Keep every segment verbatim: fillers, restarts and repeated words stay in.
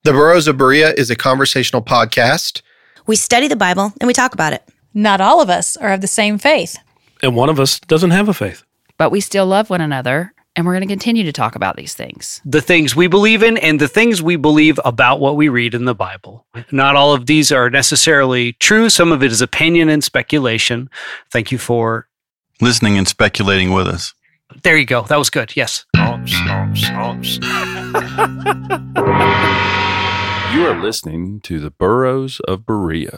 The Burros of Berea is a conversational podcast. We study the Bible and we talk about it. Not all of us are of the same faith. And one of us doesn't have a faith. But we still love one another, and we're going to continue to talk about these things. The things we believe in and the things we believe about what we read in the Bible. Not all of these are necessarily true. Some of it is opinion and speculation. Thank you for listening and speculating with us. There you go. That was good. Yes. You are listening to the Burros of Berea.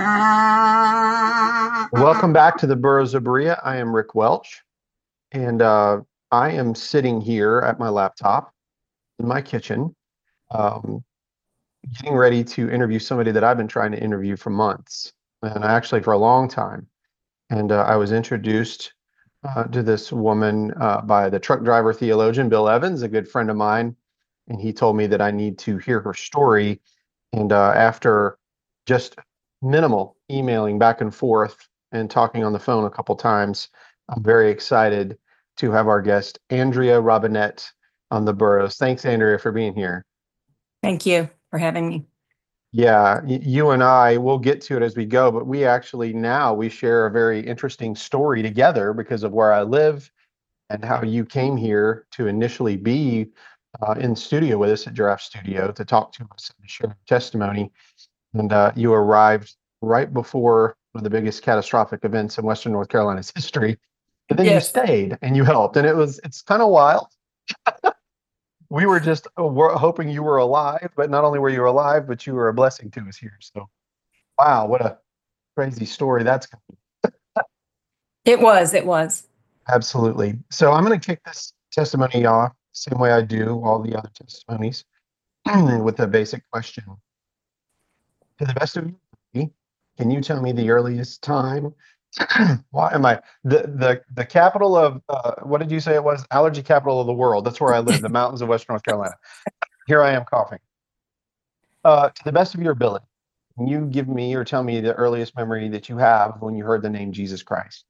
Welcome back to the Burros of Berea. I am Rick Welch, and uh, I am sitting here at my laptop in my kitchen, um, getting ready to interview somebody that I've been trying to interview for months, and actually for a long time. And uh, I was introduced uh, to this woman uh, by the truck driver theologian, Bill Evans, a good friend of mine. And he told me that I need to hear her story. And uh, after just minimal emailing back and forth and talking on the phone a couple times, I'm very excited to have our guest, Andrea Robinette, on the Burros. Thanks, Andrea, for being here. Thank you for having me. Yeah, y- you and I, we'll get to it as we go, but we actually now, we share a very interesting story together because of where I live and how you came here to initially be Uh, in studio with us at Giraffe Studio to talk to us and share your testimony. And uh, you arrived right before one of the biggest catastrophic events in Western North Carolina's history. But then yes. You stayed and you helped. And it was, it's kind of wild. We were just uh, we're hoping you were alive, but not only were you alive, but you were a blessing to us here. So, wow, what a crazy story that's going to be. It was, it was. Absolutely. So I'm going to kick this testimony off same way I do all the other testimonies, with a basic question. To the best of you, can you tell me the earliest time? Why am I the the the capital of uh, what did you say it was? Allergy capital of the world. That's where I live, the mountains of Western North Carolina. Here I am coughing. Uh, to the best of your ability, can you give me or tell me the earliest memory that you have when you heard the name Jesus Christ?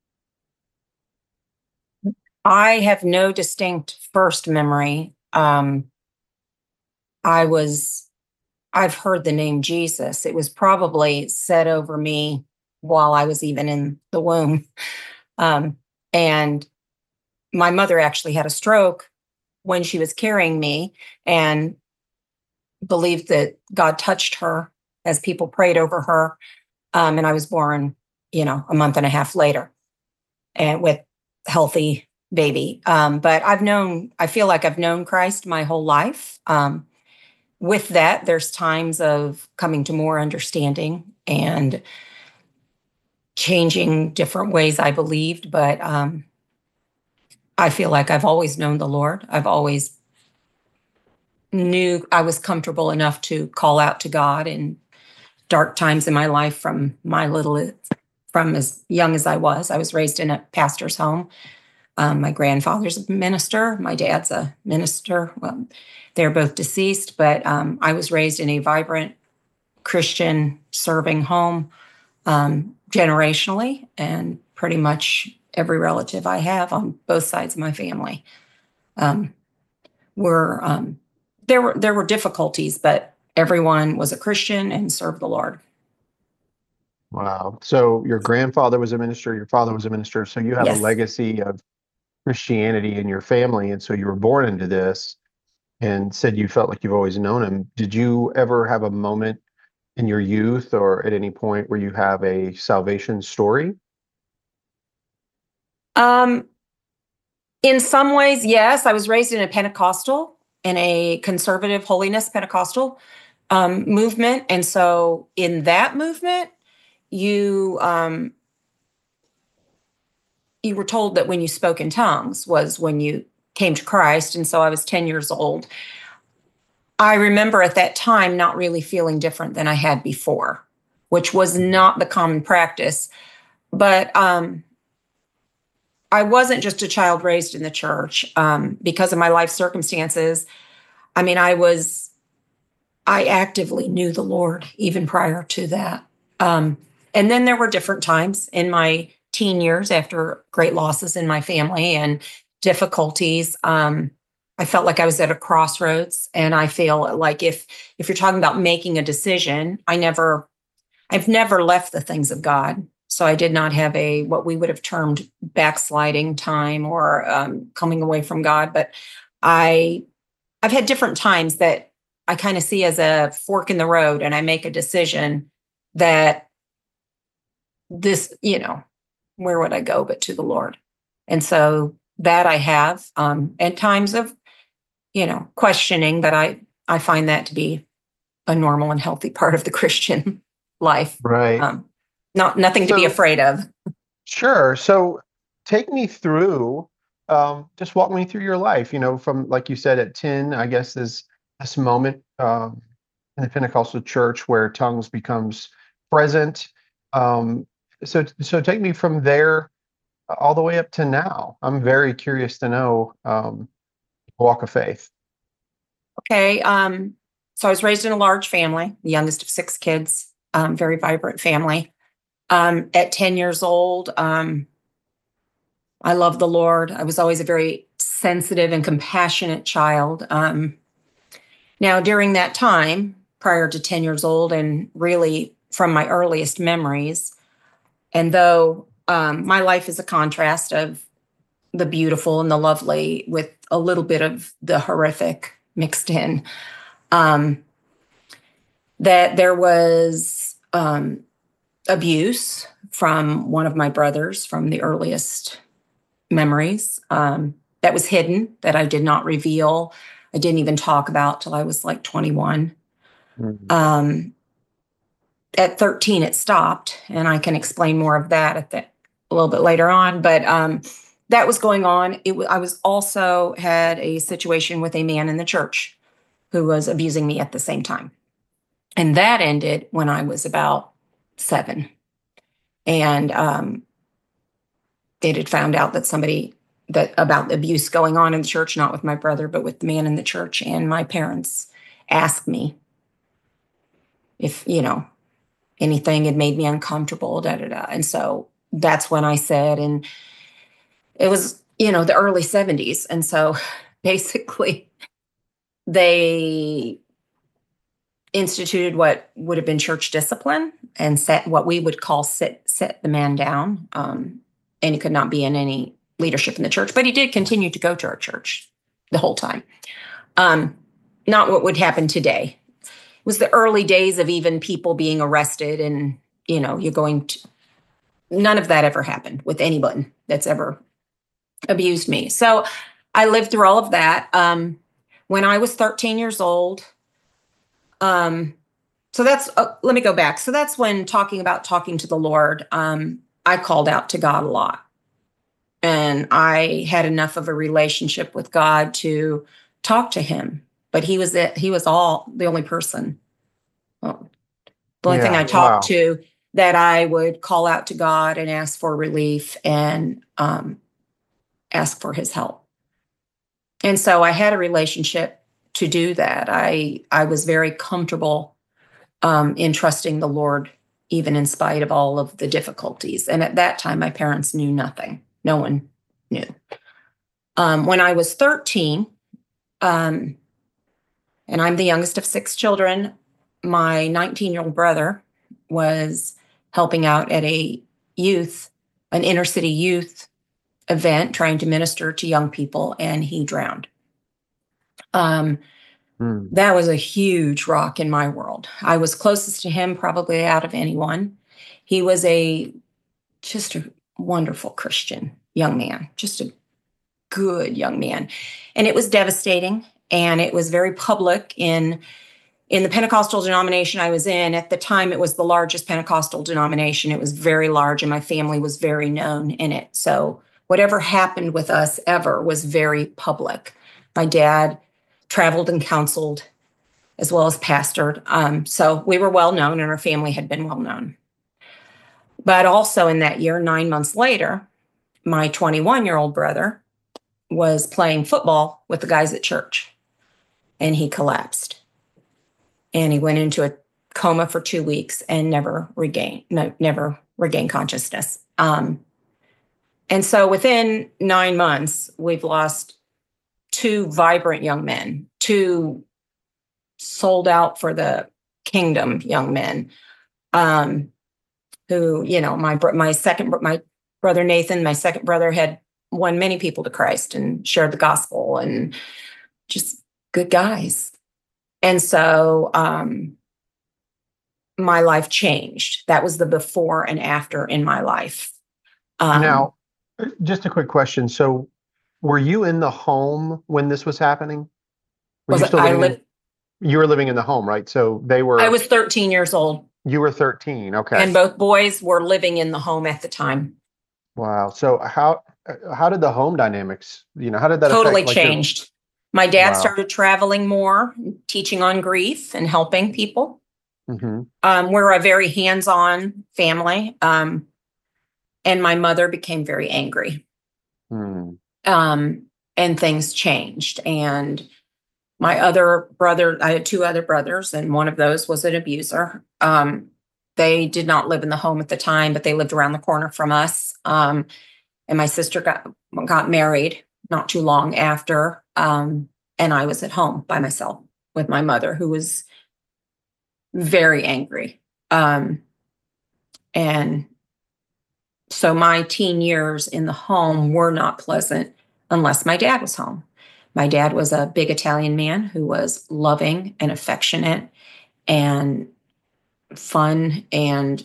I have no distinct first memory. Um, I was, I've heard the name Jesus. It was probably said over me while I was even in the womb. Um, and my mother actually had a stroke when she was carrying me and believed that God touched her as people prayed over her. Um, and I was born, you know, a month and a half later and with healthy baby. Um, but I've known, I feel like I've known Christ my whole life. Um, with that, there's times of coming to more understanding and changing different ways I believed. But um, I feel like I've always known the Lord. I've always knew I was comfortable enough to call out to God in dark times in my life from my little, from as young as I was. I was raised in a pastor's home. Um, my grandfather's a minister. My dad's a minister. Well, they're both deceased, but um, I was raised in a vibrant Christian serving home um, generationally, and pretty much every relative I have on both sides of my family um, were um, there were there were difficulties, but everyone was a Christian and served the Lord. Wow. So your grandfather was a minister, your father was a minister, so you have Yes. a legacy of Christianity in your family, and so you were born into this and said you felt like you've always known him. Did you ever have a moment in your youth or at any point where you have a salvation story? Um, in some ways, yes. I was raised in a Pentecostal, in a conservative holiness Pentecostal um, movement. And so in that movement, you um, you were told that when you spoke in tongues was when you came to Christ. And so I was ten years old. I remember at that time not really feeling different than I had before, which was not the common practice. But um, I wasn't just a child raised in the church um, because of my life circumstances. I mean, I was, I actively knew the Lord even prior to that. Um, and then there were different times in my teen years after great losses in my family and difficulties. Um, I felt like I was at a crossroads, and I feel like if if you're talking about making a decision, I never, I've never left the things of God. So I did not have a what we would have termed backsliding time or um, coming away from God, but I I've had different times that I kind of see as a fork in the road, and I make a decision that this, you know, where would I go but to the Lord? And so that I have, um, and times of, you know, questioning, but I, I find that to be a normal and healthy part of the Christian life. Right. Um, not, nothing to be So- afraid of. Sure. So take me through, um, just walk me through your life, you know, from, like you said, at ten, I guess, is this moment um, in the Pentecostal church where tongues becomes present. Um, so, so take me from there all the way up to now. I'm very curious to know um, walk of faith. Okay. Um, so I was raised in a large family, the youngest of six kids, um, very vibrant family. Um, at ten years old, um, I loved the Lord. I was always a very sensitive and compassionate child. Um, now, during that time, prior to ten years old, and really from my earliest memories, and though um, my life is a contrast of the beautiful and the lovely with a little bit of the horrific mixed in, um, that there was um, abuse from one of my brothers from the earliest memories um, that was hidden, that I did not reveal. I didn't even talk about till I was like twenty-one. Mhm. Um, at thirteen, it stopped, and I can explain more of that at the, a little bit later on. But um, that was going on. It w- I was also had a situation with a man in the church who was abusing me at the same time, and that ended when I was about seven. And um, it had found out that somebody that about abuse going on in the church, not with my brother, but with the man in the church. And my parents asked me if, you know, anything had made me uncomfortable, da, da, da. And so that's when I said, and it was, you know, the early seventies. And so basically they instituted what would have been church discipline and set what we would call sit, set the man down. Um, and he could not be in any leadership in the church, but he did continue to go to our church the whole time. Um, not what would happen today. It was the early days of even people being arrested, and, you know, you're going to, none of that ever happened with anyone that's ever abused me. So I lived through all of that. Um, when I was thirteen years old, um, so that's, uh, let me go back. So that's when talking about talking to the Lord, um, I called out to God a lot. And I had enough of a relationship with God to talk to him, but he was it. He was all the only person, well, the only thing Yeah, I talked wow. to that I would call out to God and ask for relief and um, ask for his help. And so I had a relationship to do that. I I was very comfortable um, in trusting the Lord, even in spite of all of the difficulties. And at that time, my parents knew nothing. No one knew. Um, when I was thirteen, um, and I'm the youngest of six children, my nineteen-year-old brother was helping out at a youth, an inner city youth event, trying to minister to young people, and he drowned. Um, Hmm. that was a huge rock in my world. I was closest to him probably out of anyone. He was a just a wonderful Christian young man, just a good young man. And it was devastating, and it was very public in in the Pentecostal denomination I was in. At the time, it was the largest Pentecostal denomination. It was very large, and my family was very known in it. So whatever happened with us ever was very public. My dad traveled and counseled as well as pastored. Um, so we were well known, and our family had been well known. But also in that year, nine months later, my twenty-one-year-old brother was playing football with the guys at church, and he collapsed. And he went into a coma for two weeks and never regained, no, never regained consciousness. Um, and so within nine months, we've lost two vibrant young men, two sold out for the kingdom young men, um, who, you know, my br- my second my brother Nathan, my second brother, had won many people to Christ and shared the gospel, and just good guys. And so um, my life changed. That was the before and after in my life. Um, Now, just a quick question. So, were you in the home when this was happening? Were was you it- still I living in, lived. you were living in the home, right? So they were, I was thirteen years old, you were thirteen. Okay. and both boys were living in the home at the time. Wow. So how, how did the home dynamics, you know, how did that Totally affect like, your- changed. My dad Wow. started traveling more, teaching on grief and helping people. Mhm. Um, we're a very hands-on family. Um, and my mother became very angry. Hmm. Um, and things changed. And my other brother, I had two other brothers, and one of those was an abuser. Um, they did not live in the home at the time, but they lived around the corner from us. Um, and my sister got got married not too long after. Um, and I was at home by myself with my mother, who was very angry. Um, and so my teen years in the home were not pleasant unless my dad was home. My dad was a big Italian man who was loving and affectionate and fun and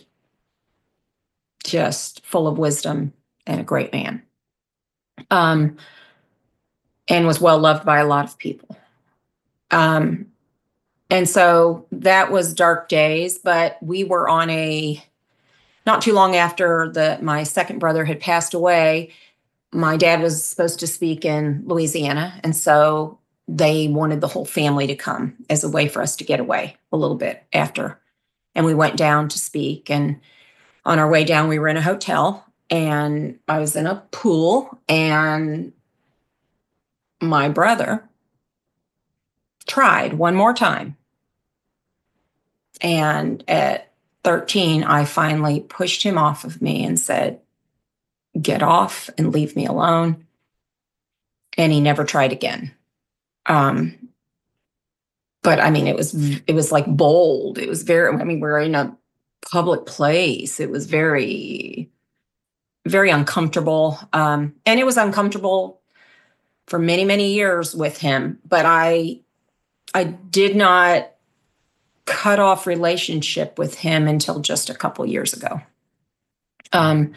just full of wisdom, and a great man. Um, and was well loved by a lot of people. Um, and so that was dark days, but we were on a, not too long after the my second brother had passed away, my dad was supposed to speak in Louisiana. And so they wanted the whole family to come as a way for us to get away a little bit after. And we went down to speak. And on our way down, we were in a hotel, and I was in a pool, and my brother tried one more time. And at thirteen, I finally pushed him off of me and said, "Get off and leave me alone." And he never tried again. Um, but I mean, it was, it was like bold. It was very, I mean, we're in a public place. It was very, very uncomfortable. Um, and it was uncomfortable for many, many years with him. But I, I did not cut off relationship with him until just a couple years ago. Um,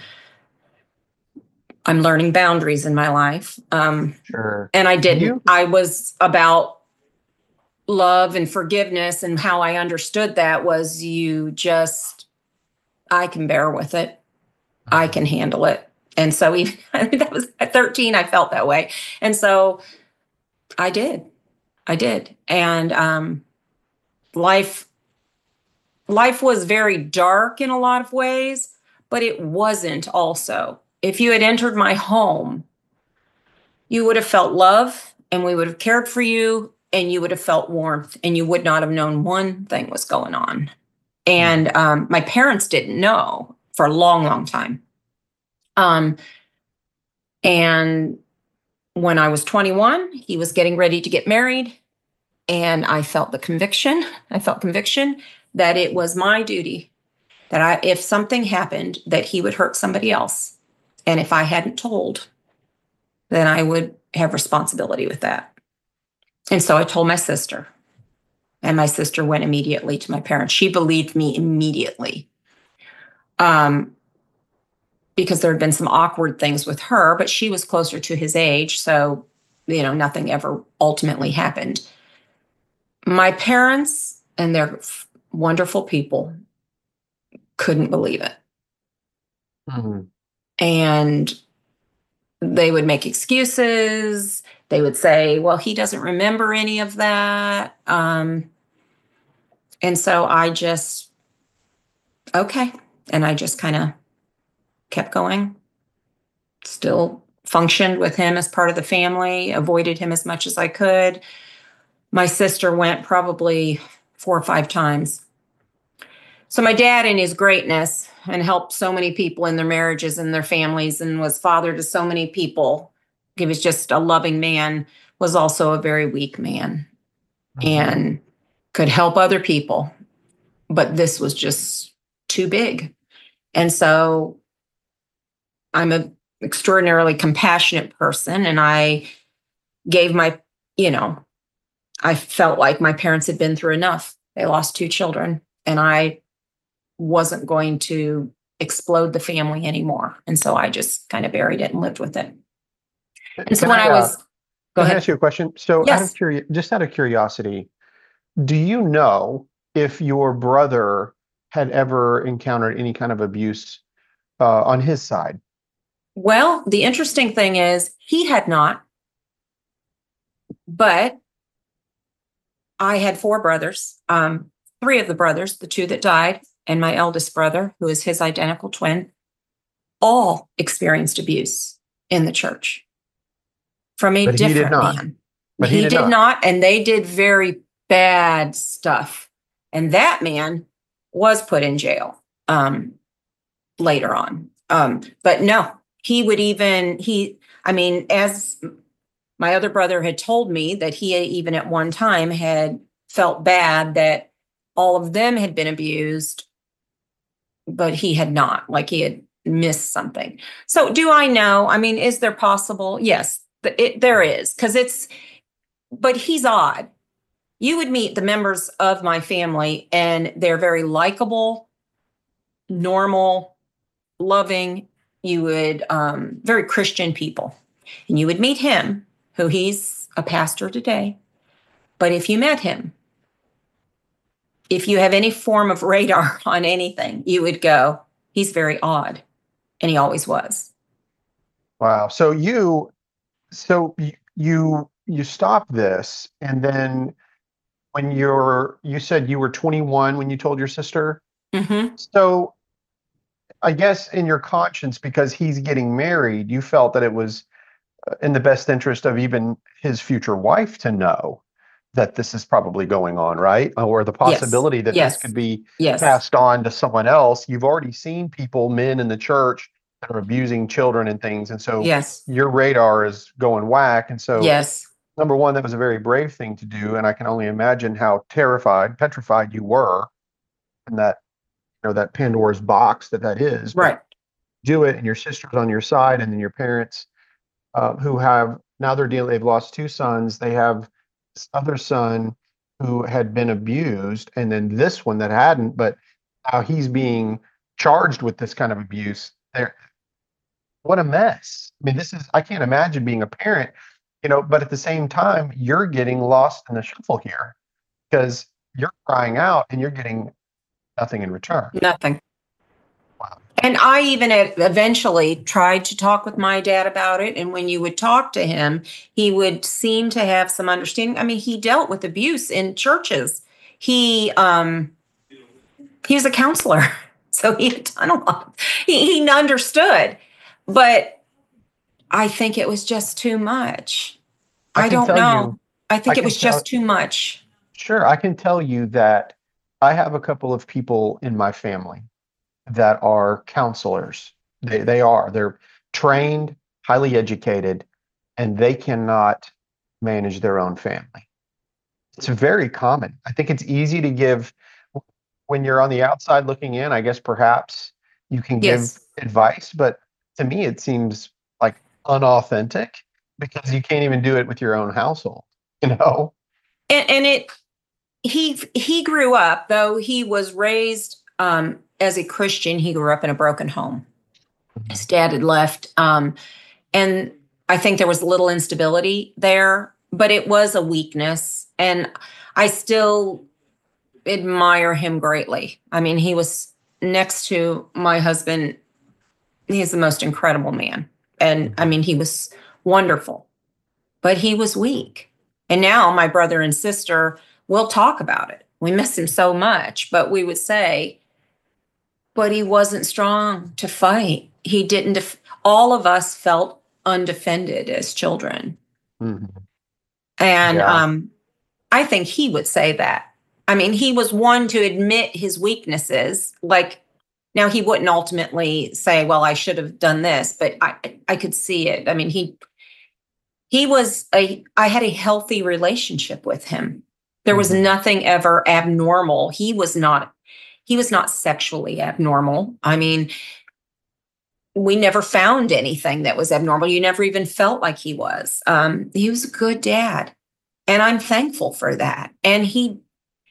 I'm learning boundaries in my life. Um, Sure. and I didn't. You- I was about love and forgiveness, and how I understood that was, you just, I can bear with it. I can handle it. And so even I mean, that was at thirteen, I felt that way. And so I did. I did. And um, life, life was very dark in a lot of ways, but it wasn't also. If you had entered my home, you would have felt love, and we would have cared for you, and you would have felt warmth, and you would not have known one thing was going on. And um, my parents didn't know for a long, long time. Um, and when I was twenty-one, he was getting ready to get married, and I felt the conviction. I felt conviction that it was my duty, that I, if something happened, that he would hurt somebody else. And if I hadn't told, then I would have responsibility with that. And so I told my sister, and my sister went immediately to my parents. She believed me immediately. Um, because there had been some awkward things with her, but she was closer to his age. So, you know, nothing ever ultimately happened. My parents, and they're f- wonderful people, couldn't believe it. Mhm. And they would make excuses. They would say, well, he doesn't remember any of that. Um, and so I just, okay. And I just kind of kept going, still functioned with him as part of the family, avoided him as much as I could. My sister went probably four or five times. So my dad, in his greatness, and helped so many people in their marriages and their families, and was father to so many people. He was just a loving man. was also a very weak man and could help other people. But this was just too big. And so I'm an extraordinarily compassionate person. And I gave my, you know, I felt like my parents had been through enough. They lost two children, and I wasn't going to explode the family anymore. And so I just kind of buried it and lived with it. And so Can when I, I, uh, was, go Can I ahead. ask you a question? So, out Yes. of curi- just out of curiosity, do you know if your brother had ever encountered any kind of abuse uh, on his side? Well, the interesting thing is he had not, but I had four brothers, um, three of the brothers, the two that died, and my eldest brother, who is his identical twin, all experienced abuse in the church from a But he did different not. man. But he he did did not. not, and they did very bad stuff. And that man was put in jail um, later on. Um, but no, he would even, he, I mean, as my other brother had told me that he even at one time had felt bad that all of them had been abused, but he had not, like he had missed something. So do I know? I mean, is there possible? Yes, th- it, there is, because it's, but he's odd. You would meet the members of my family and they're very likable, normal, loving. You would, um, very Christian people. And you would meet him, who he's a pastor today. But if you met him, if you have any form of radar on anything, you would go, he's very odd. And he always was. Wow. So you, so y- you, you stop this, and then when you're, you said you were twenty-one when you told your sister. Mm-hmm. So I guess in your conscience, because he's getting married, you felt that it was uh, in the best interest of even his future wife to know that this is probably going on, right? Or the possibility that Yes. this could be Yes. passed on to someone else. You've already seen people, men in the church, that are abusing children and things. And so Yes. your radar is going whack. And so, Yes. number one, that was a very brave thing to do. And I can only imagine how terrified, petrified you were in that, you know, that Pandora's box that that is. But Right. do it, and your sister's on your side, and then your parents, uh, who have now they're dealing, they've lost two sons. They have this other son who had been abused, and then this one that hadn't, but now he's being charged with this kind of abuse. There, what a mess. I mean, this is, I can't imagine being a parent, you know, but at the same time, you're getting lost in the shuffle here because you're crying out and you're getting nothing in return. Nothing. Wow. And I even e- eventually tried to talk with my dad about it. And when you would talk to him, he would seem to have some understanding. I mean, he dealt with abuse in churches. He um, he was a counselor, so he had done a lot. He, he understood, but I think it was just too much. I I, can don't tell know. you- I think I it can was tell- just too much. Sure, I can tell you that I have a couple of people in my family that are counselors. They they are. They're trained, highly educated, and they cannot manage their own family. It's very common. I think it's easy to give when you're on the outside looking in. I guess perhaps you can give Yes. advice, but to me it seems like unauthentic because you can't even do it with your own household, you know? And, and it, he he grew up, though he was raised um, as a Christian. He grew up in a broken home. His dad had left, um, and I think there was a little instability there, but it was a weakness. And I still admire him greatly. I mean, he was next to my husband. He's the most incredible man, and I mean, he was wonderful, but he was weak. And now my brother and sister will talk about it. We miss him so much, but we would say, but he wasn't strong to fight. He didn't, def- all of us felt undefended as children. Mhm. And Yeah. um, I think he would say that. I mean, he was one to admit his weaknesses. Like, now he wouldn't ultimately say, well, I should have done this, but I, I could see it. I mean, he, he was a, I had a healthy relationship with him. There was Mhm. nothing ever abnormal. He was not, he was not sexually abnormal. I mean, we never found anything that was abnormal. You never even felt like he was. Um, he was a good dad. And I'm thankful for that. And he,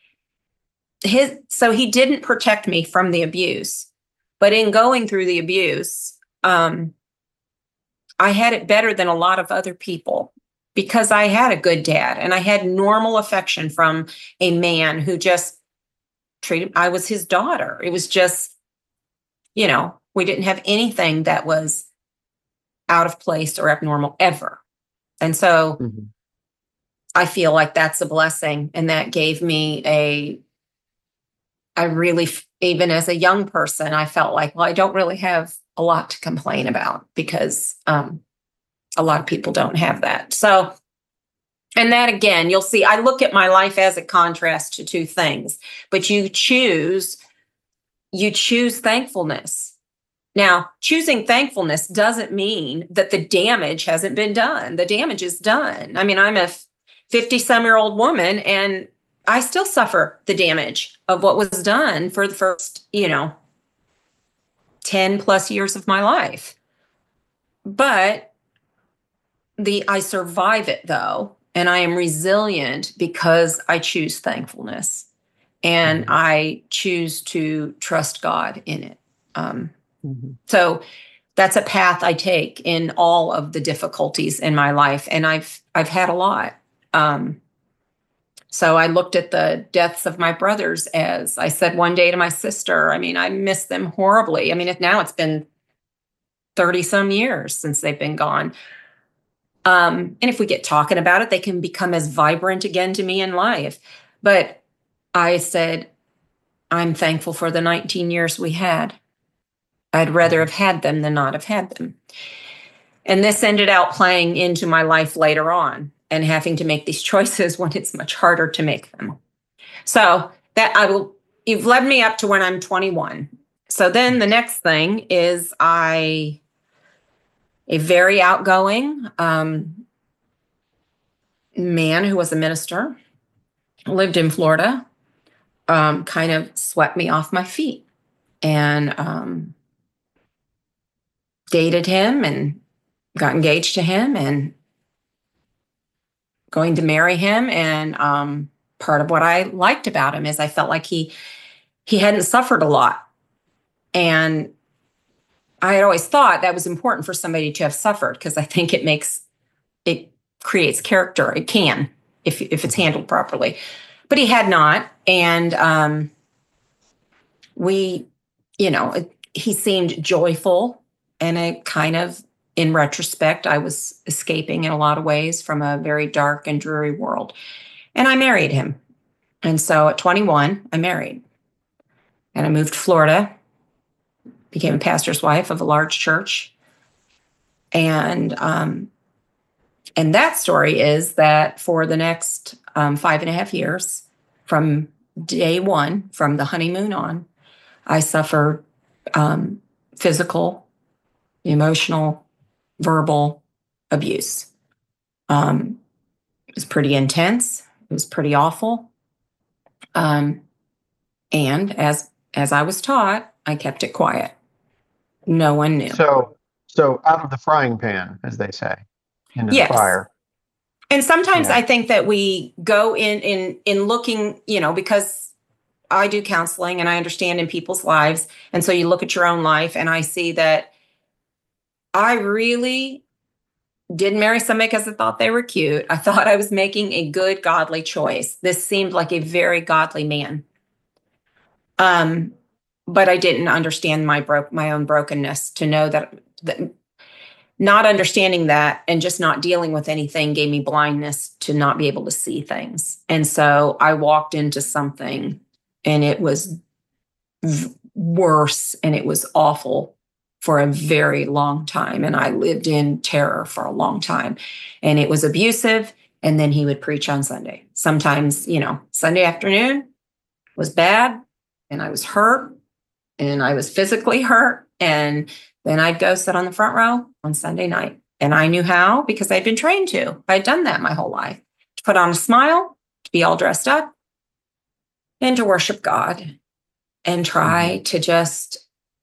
his, so he didn't protect me from the abuse, but in going through the abuse, um, I had it better than a lot of other people because I had a good dad and I had normal affection from a man who just treated, I was his daughter. It was just, you know, we didn't have anything that was out of place or abnormal ever. And so Mhm. I feel like that's a blessing. And that gave me a, I really, even as a young person, I felt like, well, I don't really have a lot to complain about because um, a lot of people don't have that. So, and that again, you'll see, I look at my life as a contrast to two things, but you choose, you choose thankfulness. Now, choosing thankfulness doesn't mean that the damage hasn't been done. The damage is done. I mean, I'm a fifty-some-year-old woman, and I still suffer the damage of what was done for the first, you know, ten plus years of my life. But the I survive it though, and I am resilient because I choose thankfulness, and Mhm. I choose to trust God in it. Um, Mhm. So that's a path I take in all of the difficulties in my life. And I've, I've had a lot. Um, so I looked at the deaths of my brothers as I said one day to my sister, I mean, I miss them horribly. I mean, if now it's been thirty some years since they've been gone. Um, and if we get talking about it, they can become as vibrant again to me in life. But I said, I'm thankful for the nineteen years we had. I'd rather have had them than not have had them. And this ended out playing into my life later on and having to make these choices when it's much harder to make them. So that I will, you've led me up to when I'm twenty-one. So then the next thing is I, a very outgoing um, man who was a minister, lived in Florida, um, kind of swept me off my feet and um, dated him and got engaged to him and going to marry him. And um, part of what I liked about him is I felt like he he hadn't suffered a lot. And I had always thought that was important for somebody to have suffered because I think it makes, it creates character. It can, if if it's handled properly. But he had not. And um, we, you know, it, he seemed joyful and a kind of, in retrospect, I was escaping in a lot of ways from a very dark and dreary world. And I married him. And so at twenty-one, I married. And I moved to Florida, became a pastor's wife of a large church. And um, and that story is that for the next um, five and a half years, from day one, from the honeymoon on, I suffered um, physical, emotional, verbal abuse. Um, it was pretty intense. It was pretty awful. Um, and as as I was taught, I kept it quiet. No one knew. So, so out of the frying pan, as they say, into Yes. the fire. And sometimes Yeah. I think that we go in in in looking, you know, because I do counseling and I understand in people's lives. And so you look at your own life and I see that I really didn't marry somebody because I thought they were cute. I thought I was making a good, godly choice. This seemed like a very godly man. Um, but I didn't understand my broke my own brokenness to know that, that not understanding that and just not dealing with anything gave me blindness to not be able to see things. And so I walked into something and it was v- worse and it was awful for a very long time. And I lived in terror for a long time. And it was abusive. And then he would preach on Sunday. Sometimes, you know, Sunday afternoon was bad and I was hurt and I was physically hurt. And then I'd go sit on the front row on Sunday night And I knew how because I'd been trained to. I'd done that my whole life. To put on a smile, to be all dressed up, and to worship God and try mm-hmm. to just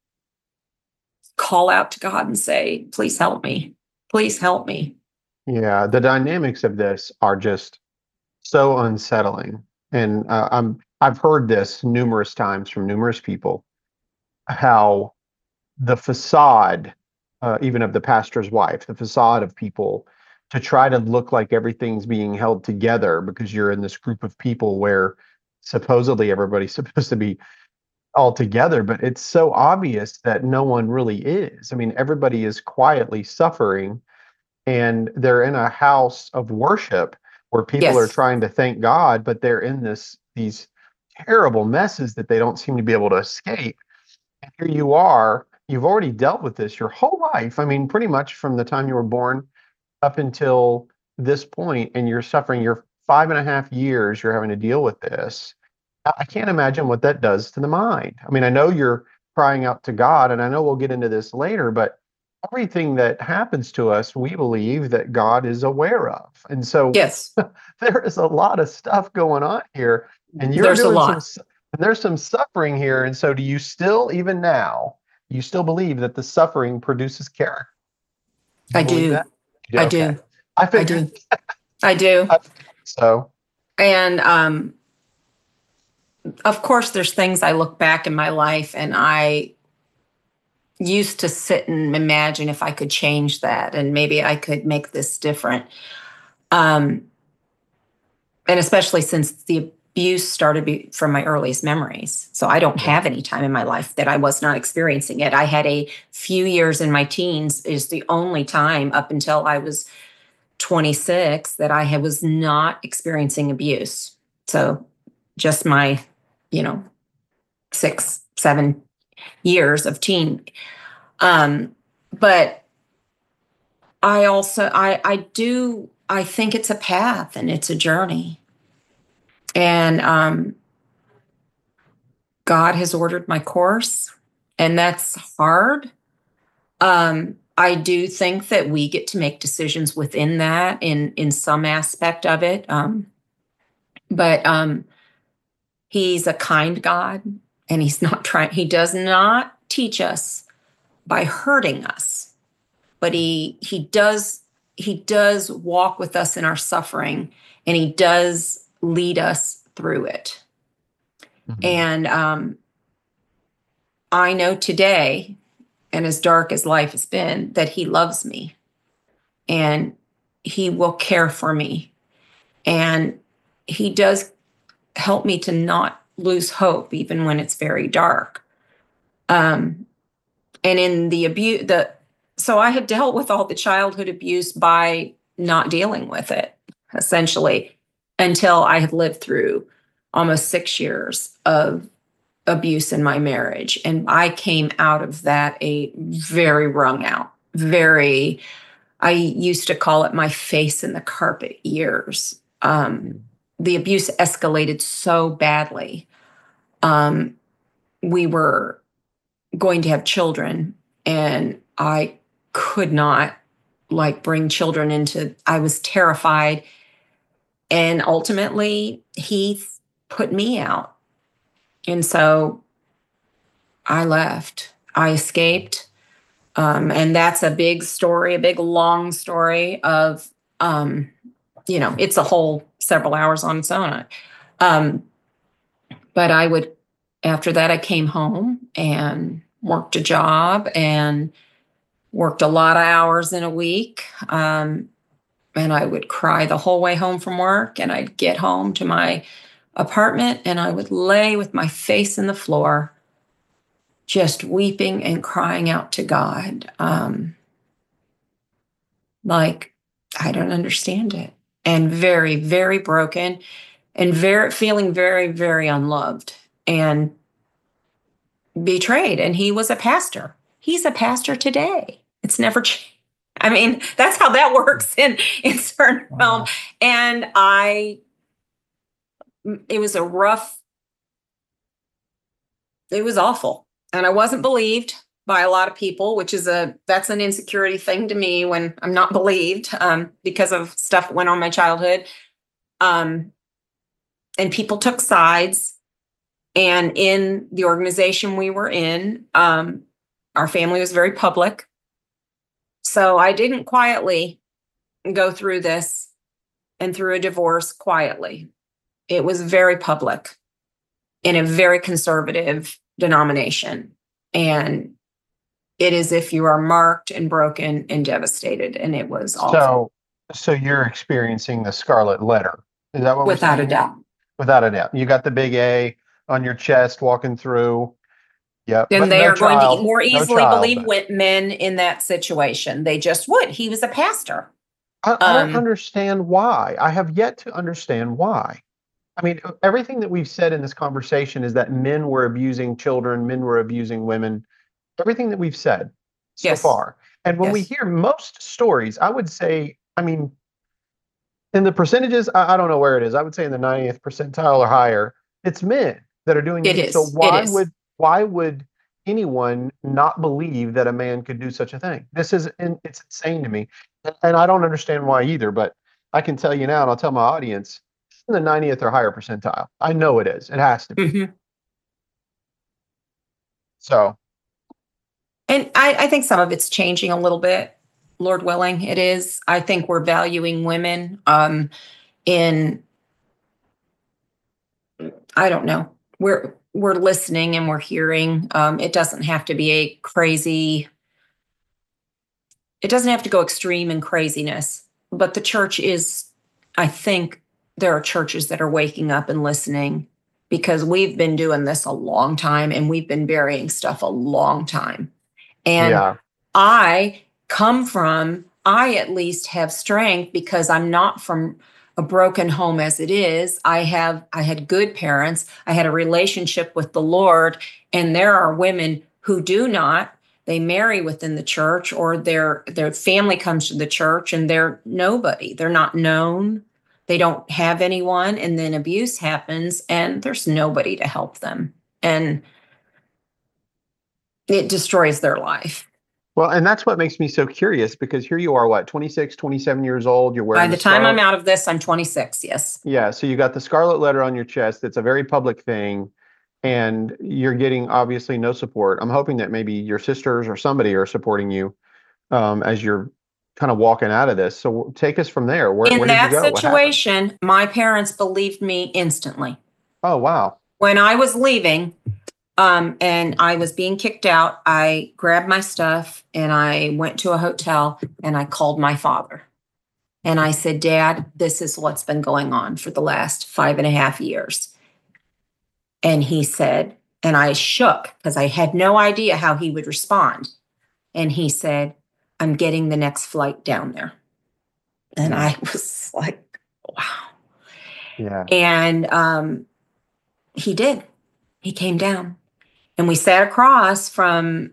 call out to God and say, please help me. Please help me. Yeah, the dynamics of this are just so unsettling. And uh, I'm, I've heard this numerous times from numerous people, how the facade, uh, even of the pastor's wife, the facade of people to try to look like everything's being held together because you're in this group of people where supposedly everybody's supposed to be all together, but it's so obvious that no one really is. I mean, everybody is quietly suffering, and they're in a house of worship where people Yes. are trying to thank God, but they're in this these terrible messes that they don't seem to be able to escape. And here you are, you've already dealt with this your whole life. I mean, pretty much from the time you were born up until this point, and you're suffering your five and a half years, you're having to deal with this. I can't imagine what that does to the mind. I mean, I know you're crying out to God, and I know we'll get into this later, but everything that happens to us, we believe that God is aware of. And so yes, there is a lot of stuff going on here, and you're there's doing a lot. some, and there's some suffering here. And so do you still, even now, you still believe that the suffering produces character? I do. That? I okay. do. I, I do. I do. I so. And, um, of course, there's things I look back in my life and I used to sit and imagine if I could change that and maybe I could make this different. Um, and especially since the abuse started be- from my earliest memories. So I don't Yeah. have any time in my life that I was not experiencing it. I had a few years in my teens is the only time up until I was twenty-six that I had, was not experiencing abuse. So just my, you know, six, seven years of teen. Um, but I also, I, I do, I think it's a path and it's a journey. And um, God has ordered my course, and that's hard. Um, I do think that we get to make decisions within that in, in some aspect of it. Um, but um, he's a kind God, and he's not trying, he does not teach us by hurting us, but he, he does, he does walk with us in our suffering, and he does lead us through it. Mm-hmm. And um, I know today, and as dark as life has been, that he loves me and he will care for me. And he does help me to not lose hope, even when it's very dark. Um, and in the abuse, the, so I had dealt with all the childhood abuse by not dealing with it, essentially, until I had lived through almost six years of abuse in my marriage. And I came out of that a very wrung out, very, I used to call it my face in the carpet years. Um, the abuse escalated so badly. Um, we were going to have children, and I could not like bring children into, I was terrified. And ultimately he put me out. And so I left, I escaped. Um, and that's a big story, a big long story of, um, you know, it's a whole several hours on its own. Um, but I would, after that, I came home and worked a job and worked a lot of hours in a week. Um, and I would cry the whole way home from work, and I'd get home to my apartment and I would lay with my face in the floor, just weeping and crying out to God. Um, like, I don't understand it. And very, very broken, and very feeling very, very unloved and betrayed. And he was a pastor. He's a pastor today. It's never changed. I mean, that's how that works in, in certain wow. realm. And I, it was a rough, it was awful. And I wasn't believed. by a lot of people, which is a, that's an insecurity thing to me when I'm not believed, um, because of stuff that went on in my childhood. Um, and people took sides. And in the organization we were in, um, our family was very public. So I didn't quietly go through this and through a divorce quietly. It was very public in a very conservative denomination. And it is if you are marked and broken and devastated. And it was awful. So, so you're experiencing the scarlet letter. Is that what we're Without a saying? doubt. Without a doubt. You got the big A on your chest walking through. Yep. And but they no are going child, to more no easily child, believe but- with men in that situation. They just would. He was a pastor. I, I don't Um, understand why. I have yet to understand why. I mean, everything that we've said in this conversation is that men were abusing children, men were abusing women. Everything that we've said so Yes. far. And when we Yes. hear most stories, I would say, I mean, in the percentages, I, I don't know where it is. I would say in the ninetieth percentile or higher, it's men that are doing It these. is. So It why is. would why would anyone not believe that a man could do such a thing? This is in, it's insane to me, and I don't understand why either. But I can tell you now, and I'll tell my audience, it's in the ninetieth or higher percentile. I know it is. It has to be. Mhm. So And I, I think some of it's changing a little bit, Lord willing. It is. I think we're valuing women um, in, I don't know. We're we're listening and we're hearing. Um, it doesn't have to be a crazy. It doesn't have to go extreme in craziness. But the church is. I think there are churches that are waking up and listening, because we've been doing this a long time and we've been burying stuff a long time. And yeah, I come from, I at least have strength because I'm not from a broken home as it is. I have, I had good parents. I had a relationship with the Lord, and there are women who do not. They marry within the church, or their their family comes to the church and they're nobody. They're not known. They don't have anyone, and then abuse happens and there's nobody to help them. And it destroys their life. well, and that's what makes me so curious, because here you are, what, twenty-six, twenty-seven years old. You're wearing By the time I'm scarlet- out of this, I'm twenty-six. Yes. Yeah, so you got the scarlet letter on your chest. It's a very public thing, and you're getting obviously no support. I'm hoping that maybe your sisters or somebody are supporting you um, as you're kind of walking out of this. So take us from there. Where, In where did you that go? What happened? situation, my parents believed me instantly. Oh, wow. When I was leaving, um, and I was being kicked out, I grabbed my stuff and I went to a hotel and I called my father. And I said, Dad, this is what's been going on for the last five and a half years. And he said, and I shook because I had no idea how he would respond. And he said, I'm getting the next flight down there. And I was like, wow. Yeah. And um, he did. He came down. And we sat across from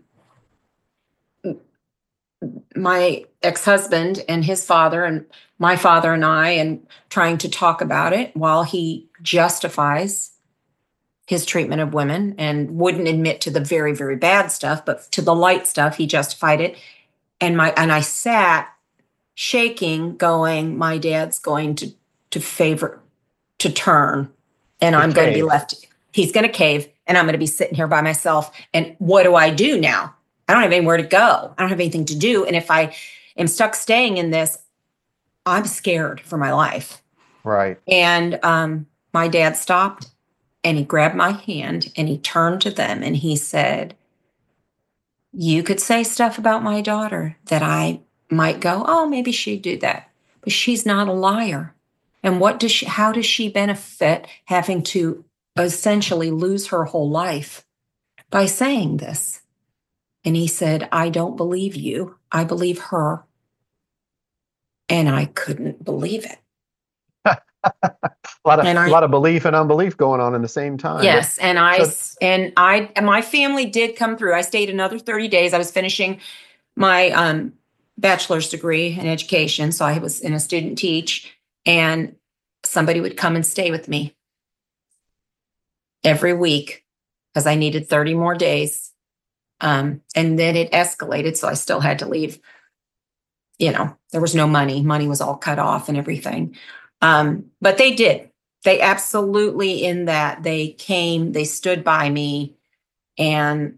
my ex-husband and his father and my father and I, and trying to talk about it while he justifies his treatment of women and wouldn't admit to the very, very bad stuff, but to the light stuff, he justified it. And my and I sat shaking, going, my dad's going to to favor to turn, and To I'm going to be cave. left. He's going to cave, and I'm going to be sitting here by myself. And what do I do now? I don't have anywhere to go. I don't have anything to do. And if I am stuck staying in this, I'm scared for my life. Right. And um, my dad stopped and he grabbed my hand and he turned to them and he said, you could say stuff about my daughter that I might go, oh, maybe she'd do that. But she's not a liar. And what does she, how does she benefit having to essentially lose her whole life by saying this? And he said, I don't believe you. I believe her. And I couldn't believe it. A lot of And I- a lot of belief and unbelief going on in the same time. Yes, and I So- s- and I and my family did come through. I stayed another thirty days. I was finishing my um, bachelor's degree in education, so I was in a student teach, and somebody would come and stay with me every week because I needed thirty more days Um, and then it escalated. So I still had to leave. You know, there was no money. Money was all cut off and everything. Um, but they did. They absolutely, in that, they came, they stood by me and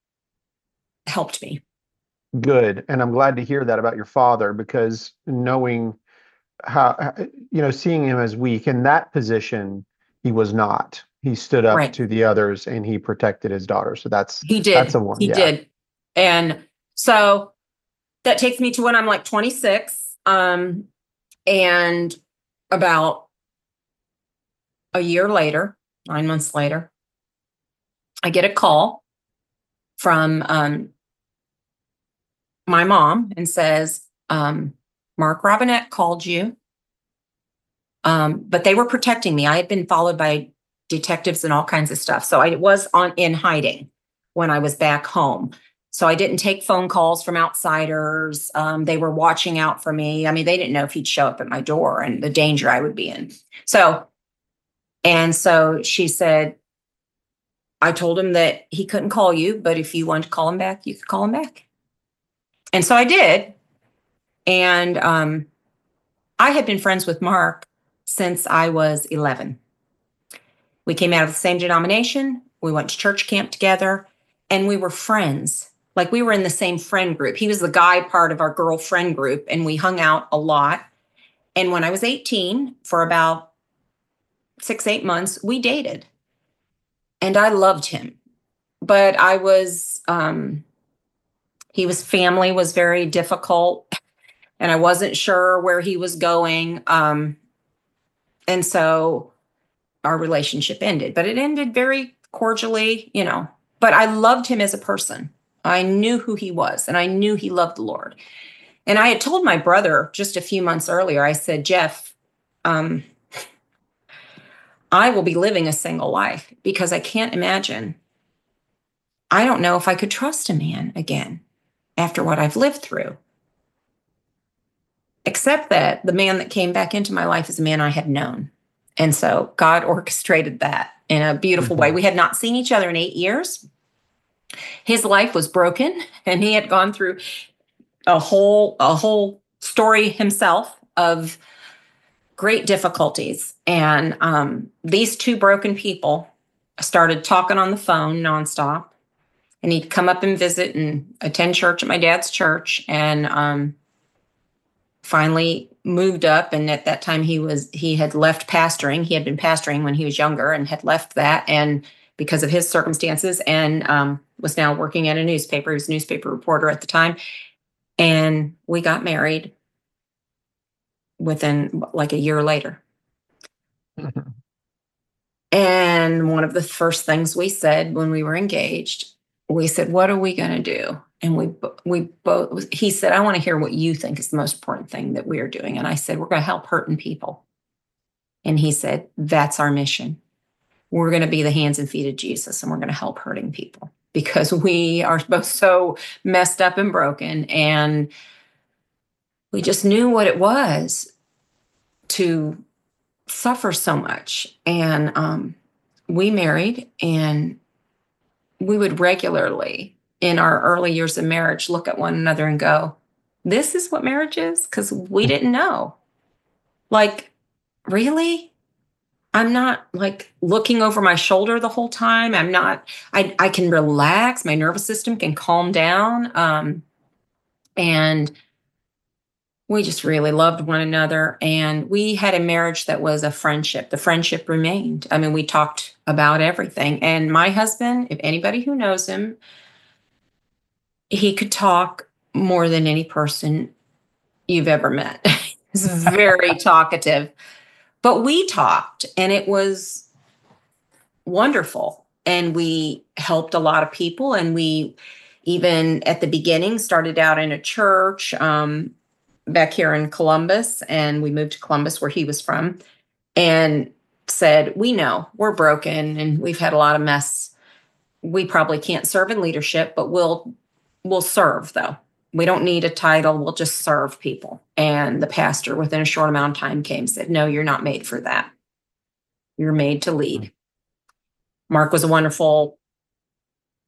helped me. Good. And I'm glad to hear that about your father, because knowing how, you know, seeing him as weak in that position, he was not. He stood up Right. to the others and he protected his daughter. So that's, He did. that's a one. He yeah. did. And so that takes me to when I'm like twenty-six. Um, and about a year later, nine months later, I get a call from um, my mom and says, um, Mark Robinette called you. Um, but they were protecting me. I had been followed by detectives and all kinds of stuff. So I was on in hiding when I was back home. So I didn't take phone calls from outsiders. Um, they were watching out for me. I mean, they didn't know if he'd show up at my door and the danger I would be in. So, and so she said, I told him that he couldn't call you, but if you wanted to call him back, you could call him back. And so I did. And um, I had been friends with Mark since I was eleven. We came out of the same denomination. We went to church camp together, and we were friends. Like, we were in the same friend group. He was the guy part of our girlfriend group, and we hung out a lot. And when I was eighteen, for about six, eight months, we dated. And I loved him. But I was, um, he was, family was very difficult, and I wasn't sure where he was going. Um, and so our relationship ended, but it ended very cordially, you know. But I loved him as a person. I knew who he was, and I knew he loved the Lord. And I had told my brother just a few months earlier, I said, Jeff, um, I will be living a single life because I can't imagine. I don't know if I could trust a man again after what I've lived through. Except that the man that came back into my life is a man I had known. And so God orchestrated that in a beautiful Mhm. way. We had not seen each other in eight years. His life was broken, and he had gone through a whole, a whole story himself of great difficulties. And um, these two broken people started talking on the phone nonstop. And he'd come up and visit and attend church at my dad's church. And um, finally moved up. And at that time he was, he had left pastoring. He had been pastoring when he was younger and had left that. And because of his circumstances, and um, was now working at a newspaper. He was a newspaper reporter at the time. And we got married within like a year later. Mhm. And one of the first things we said when we were engaged, we said, what are we going to do? And we, we both, he said, I want to hear what you think is the most important thing that we are doing. And I said, we're going to help hurting people. And he said, that's our mission. We're going to be the hands and feet of Jesus, and we're going to help hurting people because we are both so messed up and broken. And we just knew what it was to suffer so much. And um, we married, and we would regularly, in our early years of marriage, look at one another and go, this is what marriage is? Because we didn't know. Like, really? I'm not like looking over my shoulder the whole time. I'm not, I, I can relax. My nervous system can calm down. Um, and we just really loved one another. And we had a marriage that was a friendship. The friendship remained. I mean, we talked about everything. And my husband, if anybody who knows him, he could talk more than any person you've ever met. He's very talkative. But we talked, and it was wonderful. And we helped a lot of people. And we even at the beginning started out in a church um, back here in Columbus. And we moved to Columbus, where he was from, and said, we know we're broken and we've had a lot of mess. We probably can't serve in leadership, but we'll we'll serve, though. We don't need a title. We'll just serve people. And the pastor, within a short amount of time, came and said, no, you're not made for that. You're made to lead. Mark was a wonderful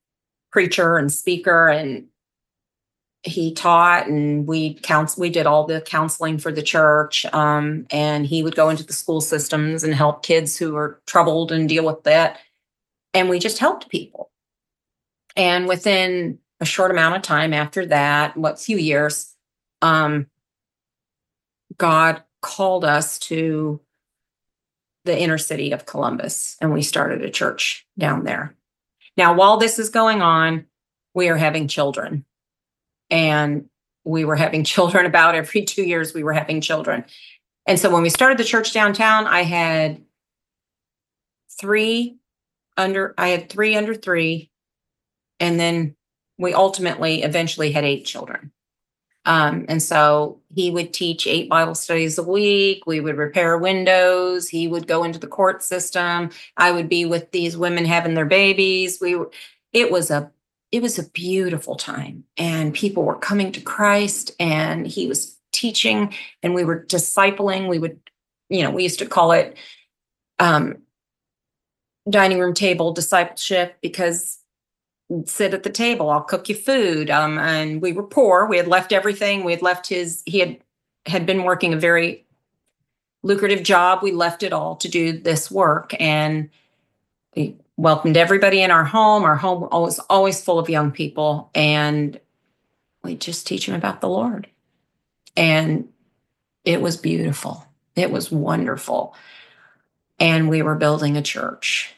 preacher and speaker, and he taught, and we counsel, we did all the counseling for the church. Um, and he would go into the school systems and help kids who were troubled and deal with that. And we just helped people. And within a short amount of time after that, what few years, um, God called us to the inner city of Columbus, and we started a church down there. Now, while this is going on, we are having children. And we were having children about every two years, we were having children. And so when we started the church downtown, I had three under, I had three under three. And then we ultimately eventually had eight children. Um, and so he would teach eight Bible studies a week. We would repair windows. He would go into the court system. I would be with these women having their babies. We were, it was a It was a beautiful time, and people were coming to Christ, and he was teaching, and we were discipling. We would, you know, we used to call it um, dining room table discipleship, because we'd sit at the table. I'll cook you food. Um, and we were poor. We had left everything. We had left his, he had, had been working a very lucrative job. We left it all to do this work, and we welcomed everybody in our home. Our home was always full of young people, and we just teach them about the Lord. And it was beautiful. It was wonderful. And we were building a church.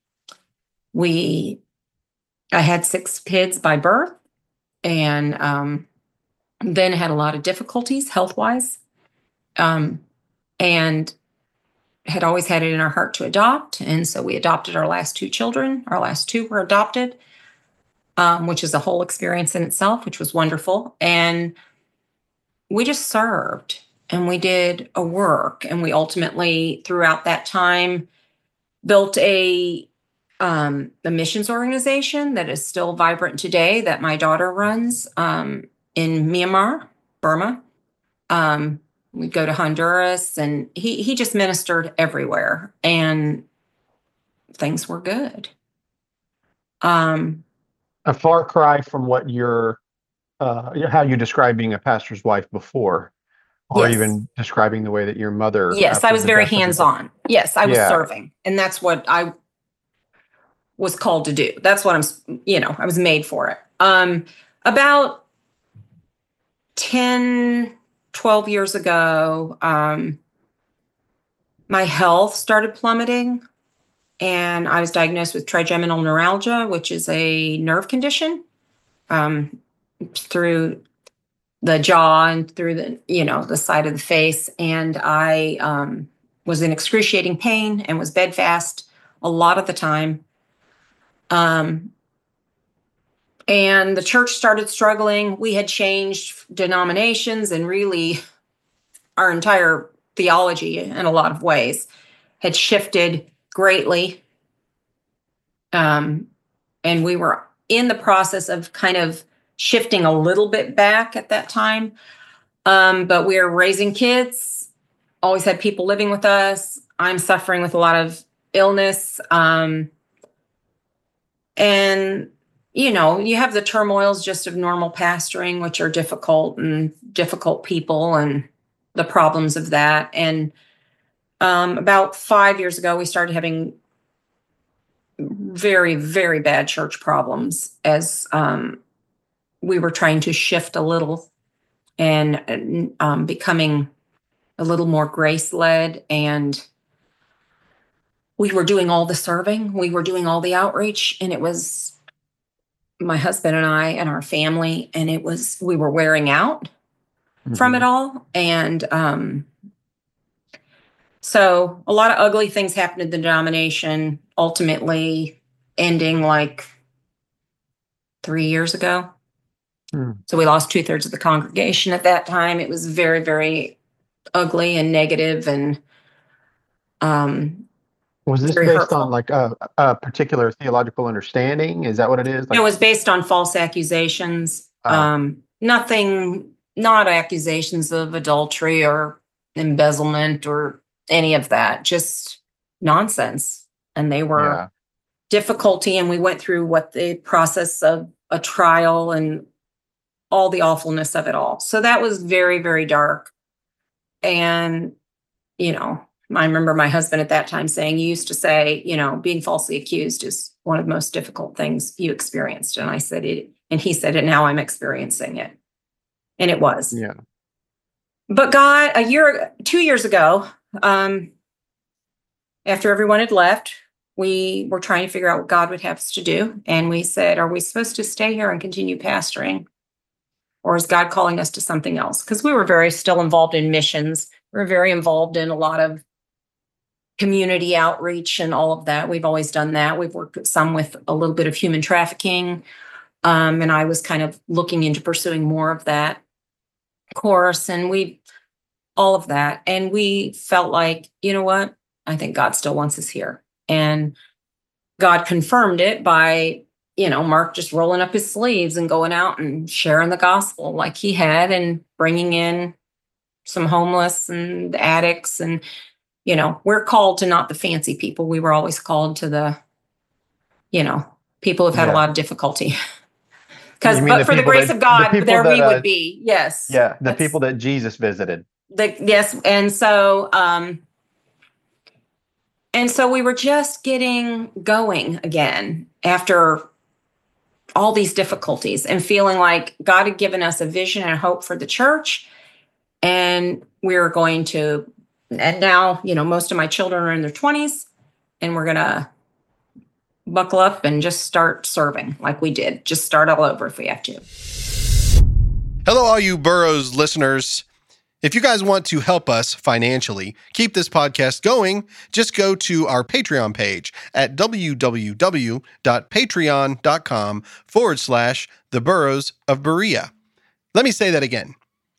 We, I had six kids by birth, and um, then had a lot of difficulties health-wise, um, and had always had it in our heart to adopt. And so we adopted our last two children. Our last two were adopted, um, which is a whole experience in itself, which was wonderful. And we just served, and we did a work. And we ultimately, throughout that time, built a, um, a missions organization that is still vibrant today, that my daughter runs um, in Myanmar, Burma. Um, We'd go to Honduras, and he he just ministered everywhere, and things were good. Um, A far cry from what you're, uh, how you described being a pastor's wife before, or Yes. even describing the way that your mother. yes, I after was the very death of your- hands-on. Yes, I was Yeah. serving, and that's what I was called to do. That's what I'm, s- you know, I was made for it. Um, about ten, twelve years ago, um, my health started plummeting, and I was diagnosed with trigeminal neuralgia, which is a nerve condition, um, through the jaw and through the, you know, the side of the face. And I um, was in excruciating pain and was bedfast a lot of the time. Um, and the church started struggling. We had changed denominations, and really our entire theology in a lot of ways had shifted greatly. Um, and we were in the process of kind of shifting a little bit back at that time. Um, but we were raising kids, always had people living with us. I'm suffering with a lot of illness. Um, and, you know, you have the turmoils just of normal pastoring, which are difficult, and difficult people, and the problems of that. And um, about five years ago, we started having very, very bad church problems as um, we were trying to shift a little, and um, becoming a little more grace-led. And we were doing all the serving, we were doing all the outreach, and it was my husband and I and our family, and it was, we were wearing out from it all. And um, so a lot of ugly things happened in the denomination, ultimately ending like three years ago. Hmm. So we lost two thirds of the congregation at that time. It was very, very ugly and negative, and um, Was this very based hurtful. on like a, a particular theological understanding? Is that what it is? Like, It was based on false accusations. Oh. Um, nothing, not accusations of adultery or embezzlement or any of that, just nonsense. And they were yeah. difficulty, and we went through what the process of a trial and all the awfulness of it all. So that was very, very dark. And, you know, I remember my husband at that time saying, you used to say, you know, being falsely accused is one of the most difficult things you experienced. And I said it, and he said it, now I'm experiencing it. And it was. Yeah. But God, a year, two years ago, um, after everyone had left, we were trying to figure out what God would have us to do. And we said, are we supposed to stay here and continue pastoring? Or is God calling us to something else? Because we were very still involved in missions. We were very involved in a lot of community outreach and all of that. We've always done that. We've worked with some with a little bit of human trafficking. Um, and I was kind of looking into pursuing more of that course. And we, all of that. And we felt like, you know what? I think God still wants us here. And God confirmed it by, you know, Mark just rolling up his sleeves and going out and sharing the gospel like he had, and bringing in some homeless and addicts. And, you know, we're called to not the fancy people. We were always called to the, you know, people who've had Yeah. a lot of difficulty. Because, You mean but the for the people grace that- of God, the people there we that, uh, would be. Yes. Yeah. The That's- people that Jesus visited. The, yes. And so, um, and so we were just getting going again after all these difficulties, and feeling like God had given us a vision and a hope for the church. And we were going to, and now, you know, most of my children are in their twenties, and we're going to buckle up and just start serving like we did. Just start all over if we have to. Hello, all you Burrows listeners. If you guys want to help us financially keep this podcast going, just go to our Patreon page at www.patreon.com forward slash the Burrows of Berea. Let me say that again.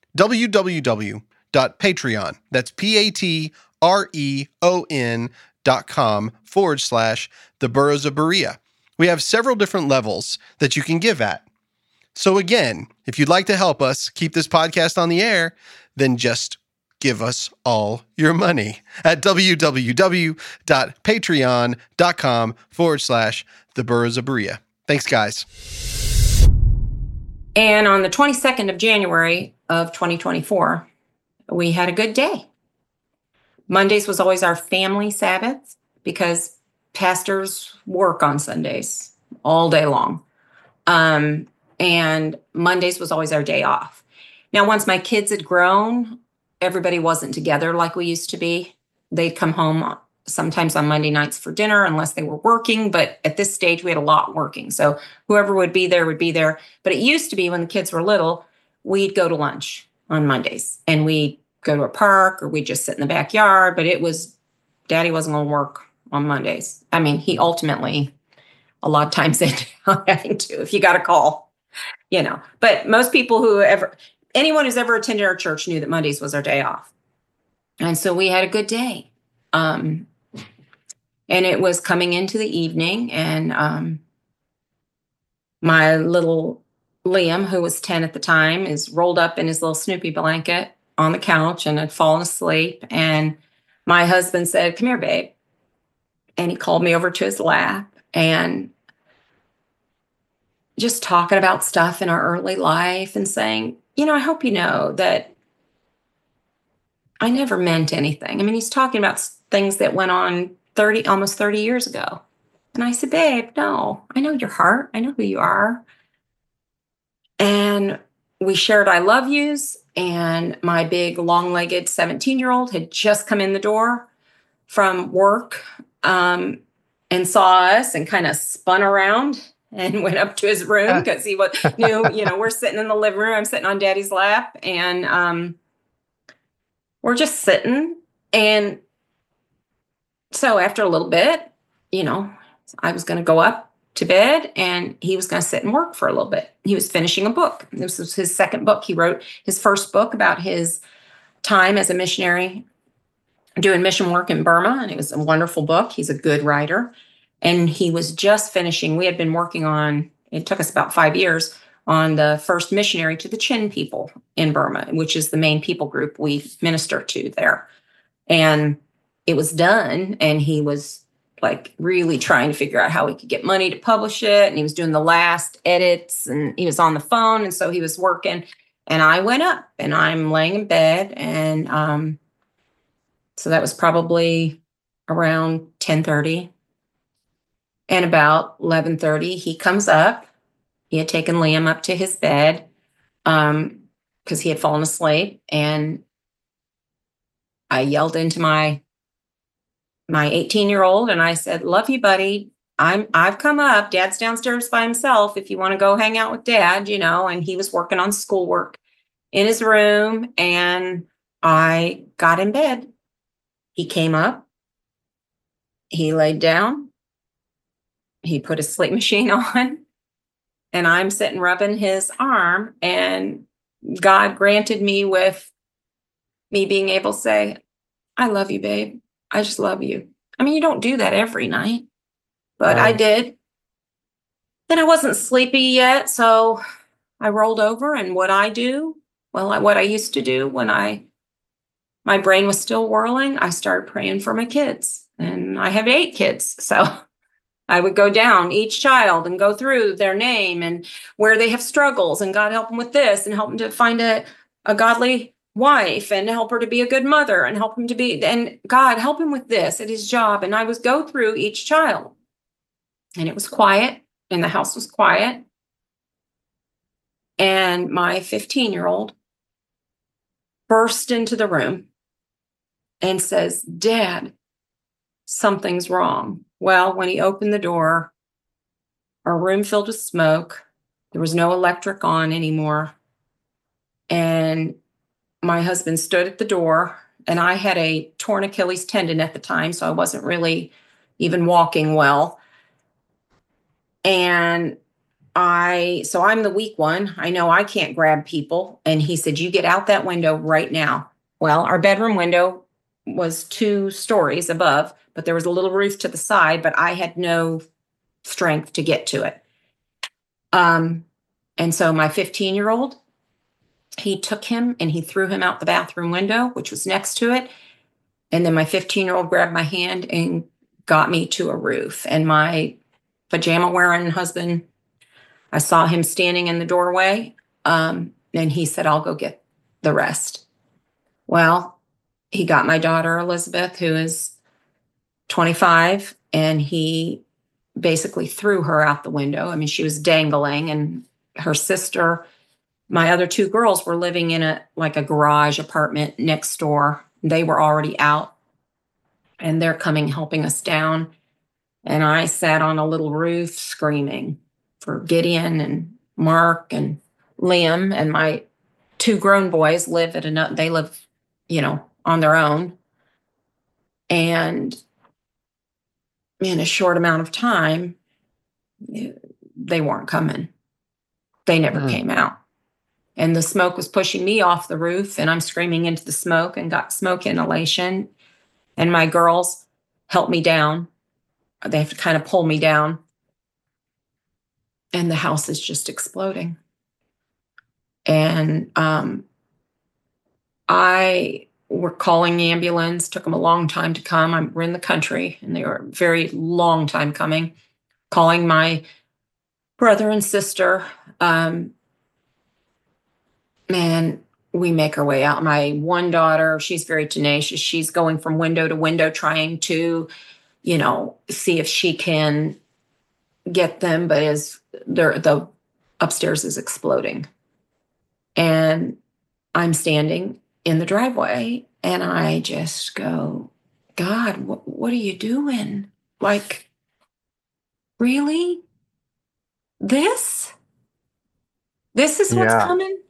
www.patreon, that's P-A-T-R-E-O-N dot com forward slash the Burrows of Berea. We have several different levels that you can give at. So again, if you'd like to help us keep this podcast on the air, then just give us all your money at www.patreon.com forward slash the Burrows of Berea. Thanks, guys. And on the twenty-second of January of twenty twenty-four, we had a good day. Mondays was always our family Sabbath because pastors work on Sundays all day long. Um, and Mondays was always our day off. Now, once my kids had grown, everybody wasn't together like we used to be. They'd come home sometimes on Monday nights for dinner unless they were working. But at this stage, we had a lot working. So whoever would be there would be there. But it used to be when the kids were little, we'd go to lunch on Mondays and we'd go to a park or we'd just sit in the backyard. But it was, Daddy wasn't going to work on Mondays. I mean, he ultimately, a lot of times, ended up having to, if you got a call, you know. But most people who ever, anyone who's ever attended our church knew that Mondays was our day off. And so we had a good day. Um, and it was coming into the evening, and um, my little Liam, who was ten at the time, is rolled up in his little Snoopy blanket on the couch and had fallen asleep. And my husband said, "Come here, babe." And he called me over to his lap and just talking about stuff in our early life and saying, you know, I hope you know that I never meant anything. I mean, he's talking about things that went on thirty, almost thirty years ago. And I said, babe, no, I know your heart. I know who you are. And we shared I love yous. And my big long-legged seventeen-year-old had just come in the door from work um, and saw us and kind of spun around and went up to his room because he was knew, you know, we're sitting in the living room. I'm sitting on Daddy's lap, and um, we're just sitting. And so after a little bit, you know, I was going to go up to bed and he was going to sit and work for a little bit. He was finishing a book. This was his second book. He wrote his first book about his time as a missionary doing mission work in Burma. And it was a wonderful book. He's a good writer. And he was just finishing. We had been working on, it took us about five years, on the first missionary to the Chin people in Burma, which is the main people group we minister to there. And it was done, and he was like really trying to figure out how he could get money to publish it. And he was doing the last edits and he was on the phone. And so he was working. And I went up and I'm laying in bed. And um, so that was probably around ten thirty. And about eleven thirty, he comes up. He had taken Liam up to his bed um, because he had fallen asleep. And I yelled into my my eighteen-year-old and I said, love you, buddy. I'm, I've come up. Dad's downstairs by himself. If you want to go hang out with Dad, you know, and he was working on schoolwork in his room. And I got in bed. He came up. He laid down. He put his sleep machine on. And I'm sitting rubbing his arm. And God granted me with me being able to say, I love you, babe. I just love you. I mean, you don't do that every night, but Wow. I did. And I wasn't sleepy yet, so I rolled over. And what I do, well, I- what I used to do when I, my brain was still whirling, I started praying for my kids. And I have eight kids, so I would go down each child and go through their name and where they have struggles, and God help them with this, and help them to find a, a godly wife, and help her to be a good mother, and help him to be, and God help him with this at his job. And I was go through each child, and it was quiet, and the house was quiet. And my fifteen-year-old burst into the room and says, Dad, something's wrong. Well, when he opened the door, our room filled with smoke. There was no electric on anymore. And my husband stood at the door, and I had a torn Achilles tendon at the time, so I wasn't really even walking well. And I, so I'm the weak one. I know I can't grab people. And he said, you get out that window right now. Well, our bedroom window was two stories above, but there was a little roof to the side, but I had no strength to get to it. Um, and so my fifteen-year-old, he took him and he threw him out the bathroom window, which was next to it. And then my fifteen-year-old grabbed my hand and got me to a roof. And my pajama-wearing husband, I saw him standing in the doorway, um, and he said, I'll go get the rest. Well, he got my daughter, Elizabeth, who is twenty-five, and he basically threw her out the window. I mean, she was dangling, and her sister, my other two girls, were living in a like a garage apartment next door. They were already out, and they're coming helping us down. And I sat on a little roof screaming for Gideon and Mark and Liam, and my two grown boys live at another, they live, you know, on their own. And in a short amount of time, they weren't coming. They never Mm. came out. And the smoke was pushing me off the roof, and I'm screaming into the smoke and got smoke inhalation. And my girls helped me down. They have to kind of pull me down. And the house is just exploding. And um, I were calling the ambulance. Took them a long time to come. I'm, we're in the country, and they were a very long time coming. Calling my brother and sister. Um, man, we make our way out. My one daughter, she's very tenacious. She's going from window to window trying to, you know, see if she can get them, but as they're, the upstairs is exploding. And I'm standing in the driveway, and I just go, God, what, what are you doing? Like, really? This? This is what's Yeah. coming?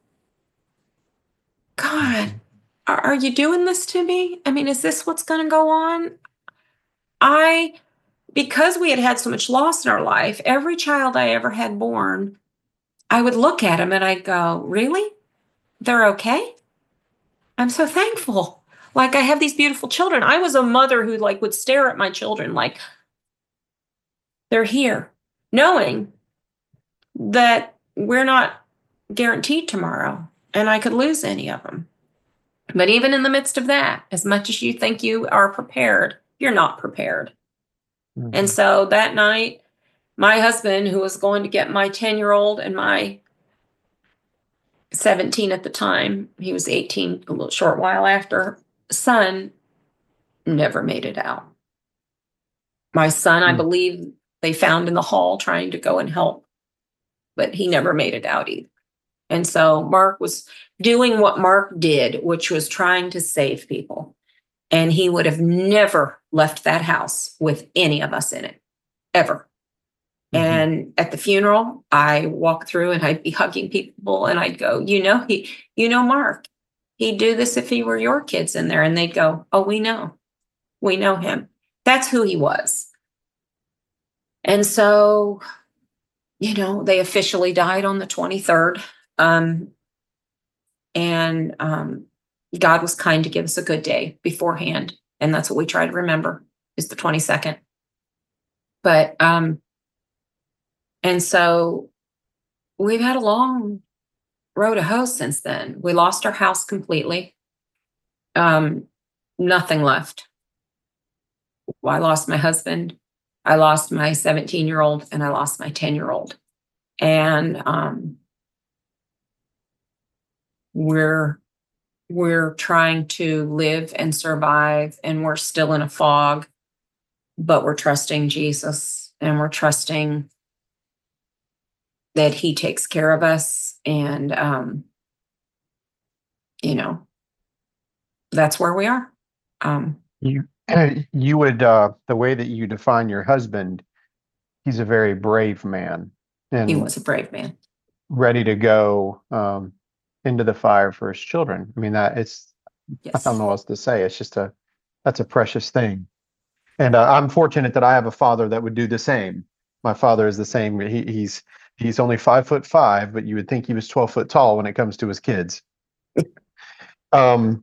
God, are, are you doing this to me? I mean, is this what's going to go on? I, because we had had so much loss in our life, every child I ever had born, I would look at them and I'd go, really? They're okay? I'm so thankful. Like, I have these beautiful children. I was a mother who like would stare at my children like they're here, knowing that we're not guaranteed tomorrow and I could lose any of them. But even in the midst of that, as much as you think you are prepared, you're not prepared. Mhm. And so that night, my husband, who was going to get my ten year old and my seventeen at the time, he was eighteen a little short while after, son never made it out. My son, I Hmm. believe they found in the hall trying to go and help, but he never made it out either. And so Mark was doing what Mark did, which was trying to save people. And he would have never left that house with any of us in it, ever. Mhm. And at the funeral, I walk through and I'd be hugging people and I'd go, you know, he, you know, Mark, he'd do this if he were your kids in there. And they'd go, oh, we know, we know him. That's who he was. And so, you know, they officially died on the twenty-third. Um, and um, God was kind to give us a good day beforehand. And that's what we try to remember is the twenty-second. But, um, and so we've had a long road to hoe since then. We lost our house completely. Um, nothing left. I lost my husband. I lost my seventeen year old and I lost my ten year old. And, um, we're, we're trying to live and survive and we're still in a fog, but we're trusting Jesus and we're trusting that he takes care of us. And, um, you know, that's where we are. Um, You you would uh, the way that you define your husband, he's a very brave man he and was a brave man. ready to go um, into the fire for his children. I mean, that it's I Yes. don't know what else to say. It's just a that's a precious thing. And uh, I'm fortunate that I have a father that would do the same. My father is the same. He, he's he's only five foot five, but you would think he was twelve foot tall when it comes to his kids. Um,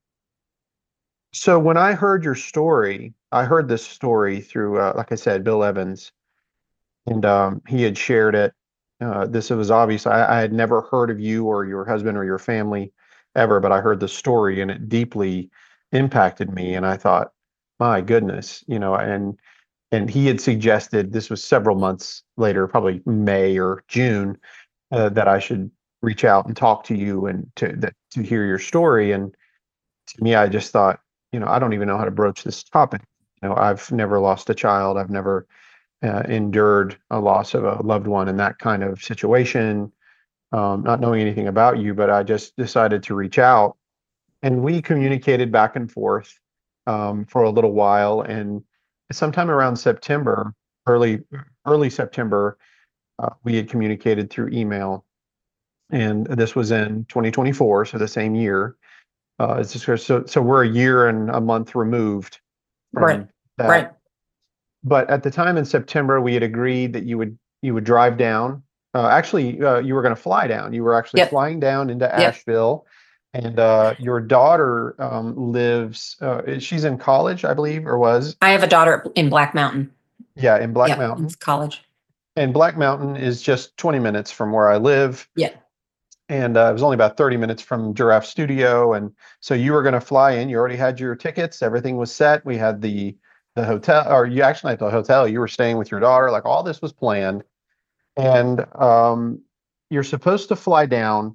so when I heard your story, I heard this story through, uh, like I said, Bill Evans, and um, he had shared it. Uh, this was obvious. I, I had never heard of you or your husband or your family ever, but I heard the story and it deeply impacted me. And I thought, my goodness, you know, and and he had suggested this was several months later, probably May or June, uh, that I should reach out and talk to you and to that to hear your story. And to me, I just thought, you know, I don't even know how to broach this topic. You know, I've never lost a child. I've never uh, endured a loss of a loved one in that kind of situation. Um, not knowing anything about you, but I just decided to reach out, and we communicated back and forth um, for a little while. And sometime around September, early early September, uh, we had communicated through email, and this was in twenty twenty-four, so the same year. Uh, it's just, so so we're a year and a month removed from Right. that. Right. But at the time in September, we had agreed that you would you would drive down. Uh, actually, uh, you were going to fly down. You were actually Yep. flying down into Yep. Asheville, and uh, your daughter um, lives. Uh, she's in college, I believe, or was. I have a daughter in Black Mountain. Yeah, in Black Yeah, Mountain. it's college. And Black Mountain is just twenty minutes from where I live. Yeah. And uh, it was only about thirty minutes from Giraffe Studio. And so you were going to fly in. You already had your tickets. Everything was set. We had the the hotel, or you actually at the hotel. You were staying with your daughter. Like all this was planned. And um, you're supposed to fly down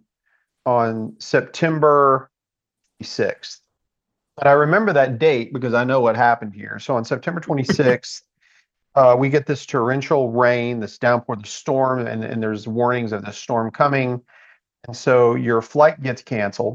on September sixth. But I remember that date because I know what happened here. So on September twenty-sixth, uh, we get this torrential rain, this downpour, the storm, and, and there's warnings of the storm coming. And so your flight gets canceled.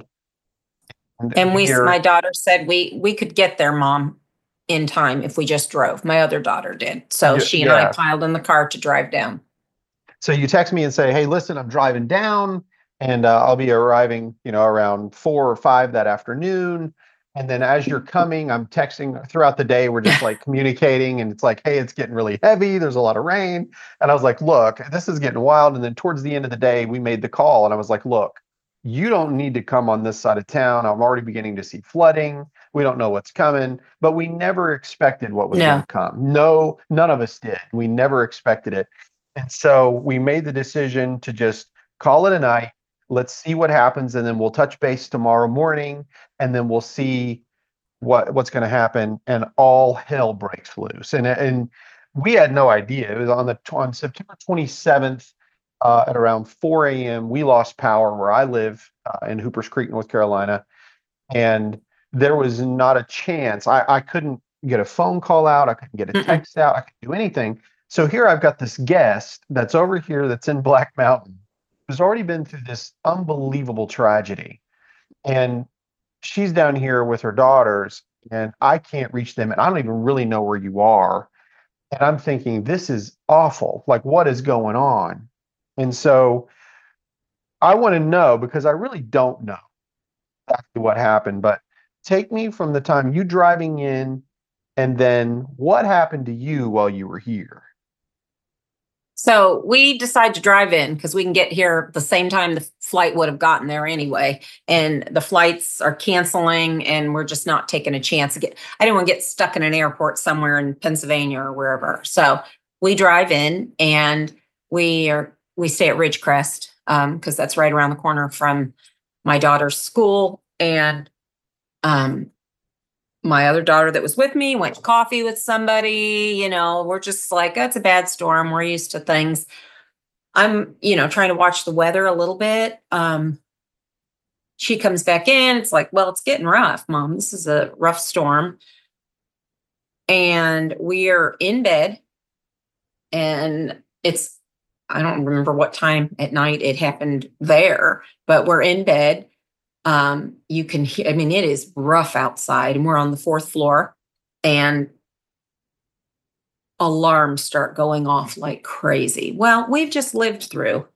And we, you're- my daughter said we we could get there, Mom, in time if we just drove. My other daughter did. So Yeah, she and I yeah. piled in the car to drive down. So you text me and say, "Hey, listen, I'm driving down, and uh, I'll be arriving, you know, around four or five that afternoon." And then as you're coming, I'm texting throughout the day. We're just like communicating, and it's like, "Hey, it's getting really heavy. There's a lot of rain." And I was like, "Look, this is getting wild." And then towards the end of the day, we made the call, and I was like, "Look, you don't need to come on this side of town. I'm already beginning to see flooding. We don't know what's coming." But we never expected what was No. going to come. No, none of us did. We never expected it. And so we made the decision to just call it a night. Let's see what happens. And then we'll touch base tomorrow morning. And then we'll see what what's going to happen, and all hell breaks loose. And and we had no idea. It was on the on September twenty-seventh uh, at around four a.m. We lost power where I live uh, in Hoopers Creek, North Carolina, and there was not a chance. I, I couldn't get a phone call out. I couldn't get a text out. I couldn't do anything. So here I've got this guest that's over here that's in Black Mountain, who's already been through this unbelievable tragedy. And she's down here with her daughters, and I can't reach them, and I don't even really know where you are. And I'm thinking, this is awful. Like, what is going on? And so I want to know, because I really don't know exactly what happened, but take me from the time you driving in, and then what happened to you while you were here? So we decide to drive in because we can get here the same time the flight would have gotten there anyway. And the flights are canceling, and we're just not taking a chance to get, I didn't want to get stuck in an airport somewhere in Pennsylvania or wherever. So we drive in, and we are, we stay at Ridgecrest um, because that's right around the corner from my daughter's school. And um, my other daughter that was with me went to coffee with somebody. You know, we're just like, that's a bad storm. We're used to things. I'm, you know, trying to watch the weather a little bit. Um, she comes back in. It's like, well, it's getting rough, Mom. This is a rough storm. And we are in bed, and it's, I don't remember what time at night it happened there, but we're in bed. Um, you can hear, I mean, it is rough outside, and we're on the fourth floor, and alarms start going off like crazy. Well, we've just lived through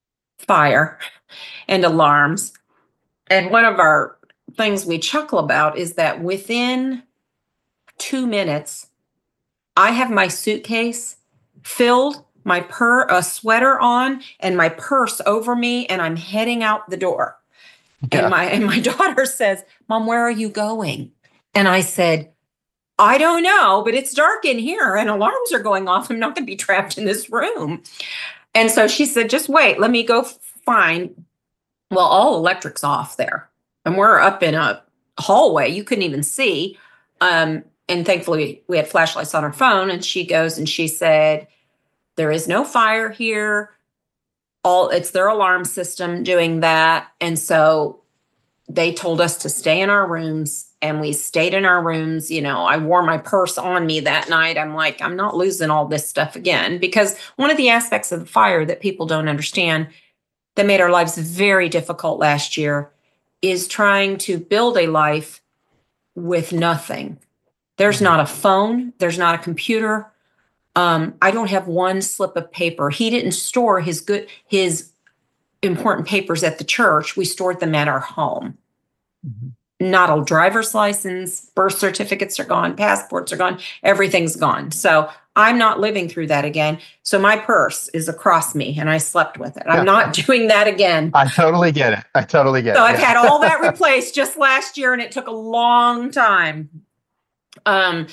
fire and alarms. And one of our things we chuckle about is that within two minutes, I have my suitcase filled, my pur a sweater on, and my purse over me, and I'm heading out the door. Yeah. And my and my daughter says, Mom, where are you going? And I said, I don't know, but it's dark in here and alarms are going off. I'm not going to be trapped in this room. And so she said, just wait, let me go find. Well, all electric's off there. And we're up in a hallway. You couldn't even see. Um, and thankfully, we had flashlights on our phone. And she goes and she said, there is no fire here. All it's their alarm system doing that. And so they told us to stay in our rooms, and we stayed in our rooms. You know, I wore my purse on me that night. I'm like, I'm not losing all this stuff again, because one of the aspects of the fire that people don't understand that made our lives very difficult last year is trying to build a life with nothing. There's not a phone. There's not a computer. Um, I don't have one slip of paper. He didn't store his good, his important papers at the church. We stored them at our home. Mm-hmm. Not a driver's license, birth certificates are gone, passports are gone, everything's gone. So I'm not living through that again. So my purse is across me, and I slept with it. I'm not doing that again. I totally get it. I totally get so it. So I've yeah. had all that replaced just last year, and it took a long time. Um,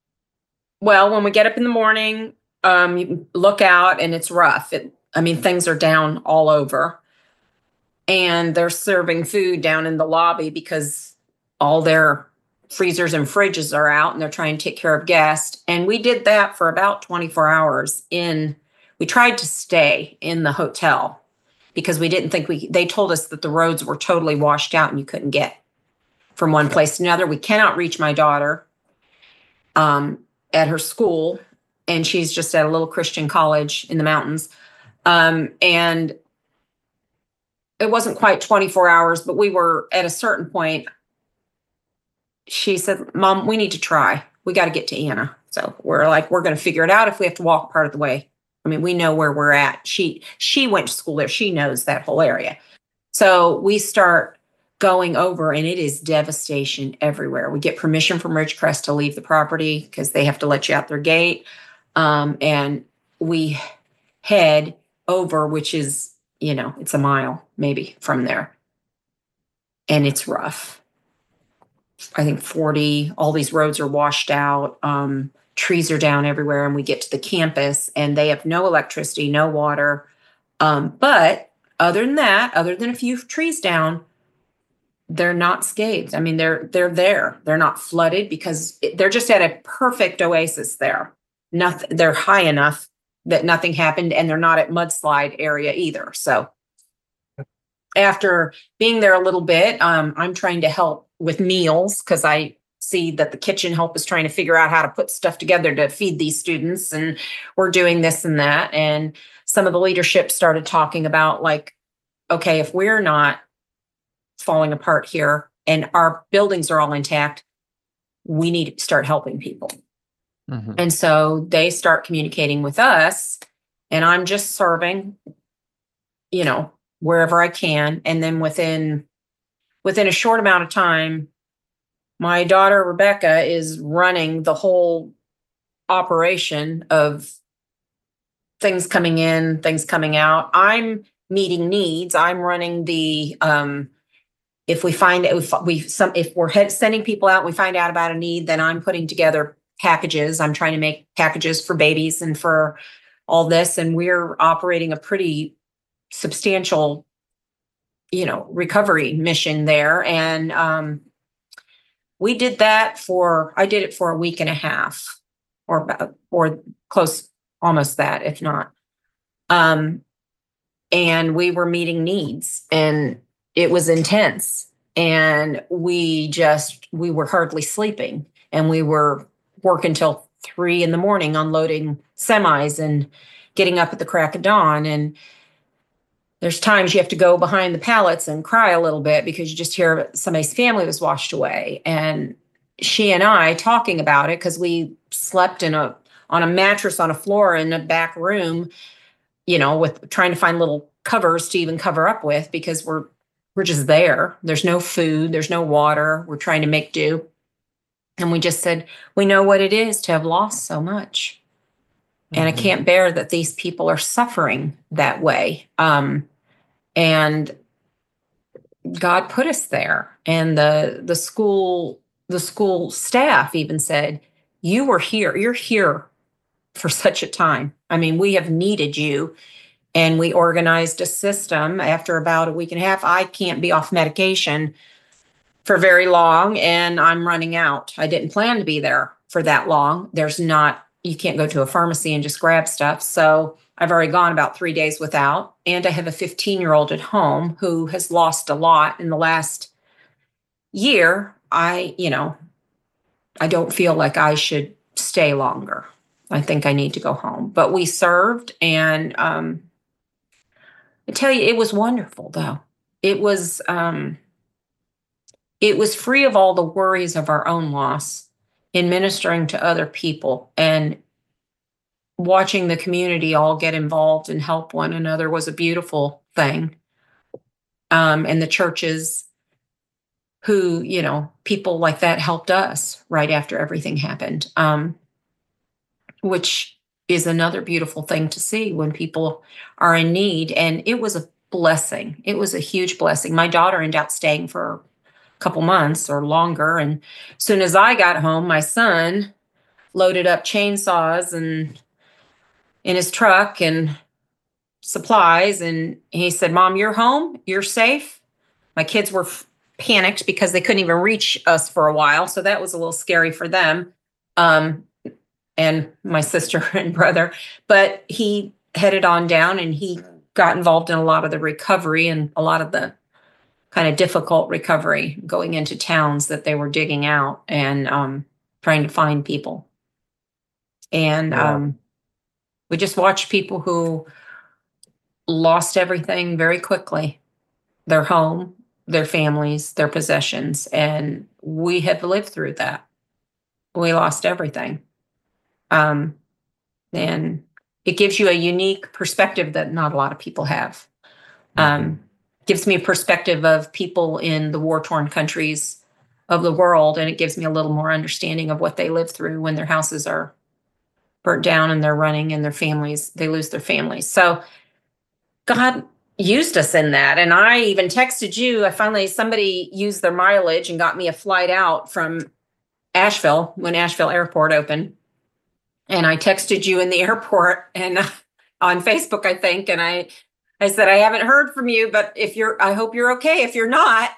Well, when we get up in the morning, um, you look out, and it's rough. It, I mean, things are down all over, and they're serving food down in the lobby because all their freezers and fridges are out, and they're trying to take care of guests. And we did that for about twenty-four hours in, we tried to stay in the hotel because we didn't think we, they told us that the roads were totally washed out and you couldn't get from one place to another. We cannot reach my daughter. Um, at her school, and she's just at a little Christian college in the mountains. Um, and it wasn't quite twenty-four hours, but we were at a certain point. She said, Mom, we need to try. We got to get to Anna. So we're like, we're going to figure it out if we have to walk part of the way. I mean, we know where we're at. She, she went to school there. She knows that whole area. So we start going over, and it is devastation everywhere. We get permission from Ridgecrest to leave the property because they have to let you out their gate. Um, and we head over, which is, you know, it's a mile maybe from there. And it's rough. I think forty, all these roads are washed out. Um, trees are down everywhere. And we get to the campus, and they have no electricity, no water. Um, but other than that, other than a few trees down, they're not scathed. I mean, they're they're there. They're not flooded because it- they're just at a perfect oasis there. Nothing. They're high enough that nothing happened, and they're not at mudslide area either. So after being there a little bit, um, I'm trying to help with meals because I see that the kitchen help is trying to figure out how to put stuff together to feed these students, and we're doing this and that. And some of the leadership started talking about like, okay, if we're not falling apart here and our buildings are all intact, we need to start helping people. Mhm. And so they start communicating with us, and I'm just serving, you know, wherever I can. And then within within a short amount of time, my daughter Rebecca is running the whole operation of things coming in, things coming out. I'm meeting needs. I'm running the um if we find if we some if we're head, sending people out, and we find out about a need, then I'm putting together packages. I'm trying to make packages for babies and for all this, and we're operating a pretty substantial, you know, recovery mission there. And um, we did that for I did it for a week and a half, or about or close, almost that, if not. Um, and we were meeting needs, and it was intense, and we just we were hardly sleeping, and we were working till three in the morning unloading semis and getting up at the crack of dawn. And there's times you have to go behind the pallets and cry a little bit because you just hear somebody's family was washed away. And she and I talking about it, because we slept in a on a mattress on a floor in a back room, you know, with trying to find little covers to even cover up with, because we're we're just there. There's no food, there's no water. We're trying to make do. And we just said, we know what it is to have lost so much. And I can't bear that these people are suffering that way. Um, and God put us there. And the the school, the school staff even said, you were here, you're here for such a time. I mean, we have needed you. And we organized a system. After about a week and a half, I can't be off medication for very long, and I'm running out. I didn't plan to be there for that long. There's not, you can't go to a pharmacy and just grab stuff. So I've already gone about three days without. And I have a fifteen year old at home who has lost a lot in the last year. I, you know, I don't feel like I should stay longer. I think I need to go home. But we served, and um, I tell you, it was wonderful, though. It was um, it was free of all the worries of our own loss in ministering to other people, and watching the community all get involved and help one another was a beautiful thing. Um, and the churches who, you know, people like that helped us right after everything happened, um, which is another beautiful thing to see when people are in need. And it was a blessing. It was a huge blessing. My daughter ended up staying for a couple months or longer. And as soon as I got home, my son loaded up chainsaws and in his truck and supplies. And he said, Mom, you're home. You're safe. My kids were f- panicked because they couldn't even reach us for a while. So that was a little scary for them. Um, and my sister and brother, but he headed on down, and he got involved in a lot of the recovery and a lot of the kind of difficult recovery, going into towns that they were digging out and um, trying to find people. And Yeah. um, we just watched people who lost everything very quickly, their home, their families, their possessions. And we have lived through that. We lost everything. Um, and it gives you a unique perspective that not a lot of people have. Um, gives me a perspective of people in the war-torn countries of the world, and it gives me a little more understanding of what they live through when their houses are burnt down and they're running, and their families, they lose their families. So God used us in that. And I even texted you. I finally, somebody used their mileage and got me a flight out from Asheville when Asheville Airport opened. And I texted you in the airport and uh, on Facebook, I think. And I, I said, I haven't heard from you, but if you're, I hope you're okay. If you're not,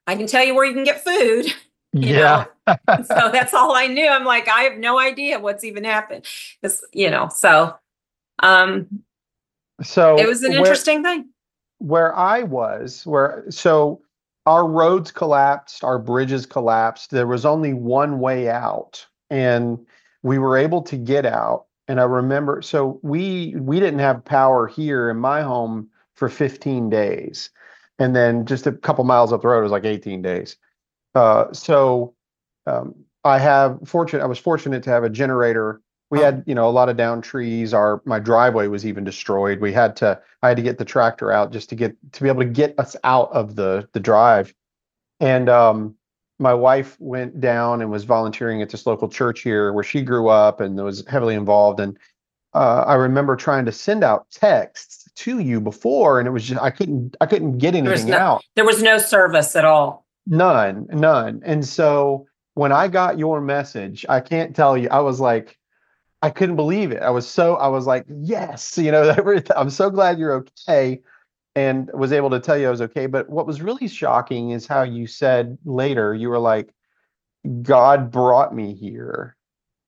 I can tell you where you can get food. You Yeah. know? So that's all I knew. I'm like, I have no idea what's even happened. It's, you know, so um, So it was an where- interesting thing. where I was, where so our roads collapsed, our bridges collapsed. There was only one way out, and we were able to get out. And I remember, so we we didn't have power here in my home for fifteen days, and then just a couple miles up the road it was like eighteen days. Uh, so um, I have fortunate. I was fortunate to have a generator. We had, you know, a lot of down trees. Our my driveway was even destroyed. We had to. I had to get the tractor out just to get to be able to get us out of the the drive. And um, my wife went down and was volunteering at this local church here where she grew up and was heavily involved. And uh, I remember trying to send out texts to you before, and it was just I couldn't I couldn't get There was anything no- out. There was no service at all. None, none. And so when I got your message, I can't tell you, I was like, I couldn't believe it. I was so, I was like, yes, you know, everything. I'm so glad you're okay, and was able to tell you I was okay. But what was really shocking is how you said later, you were like, God brought me here.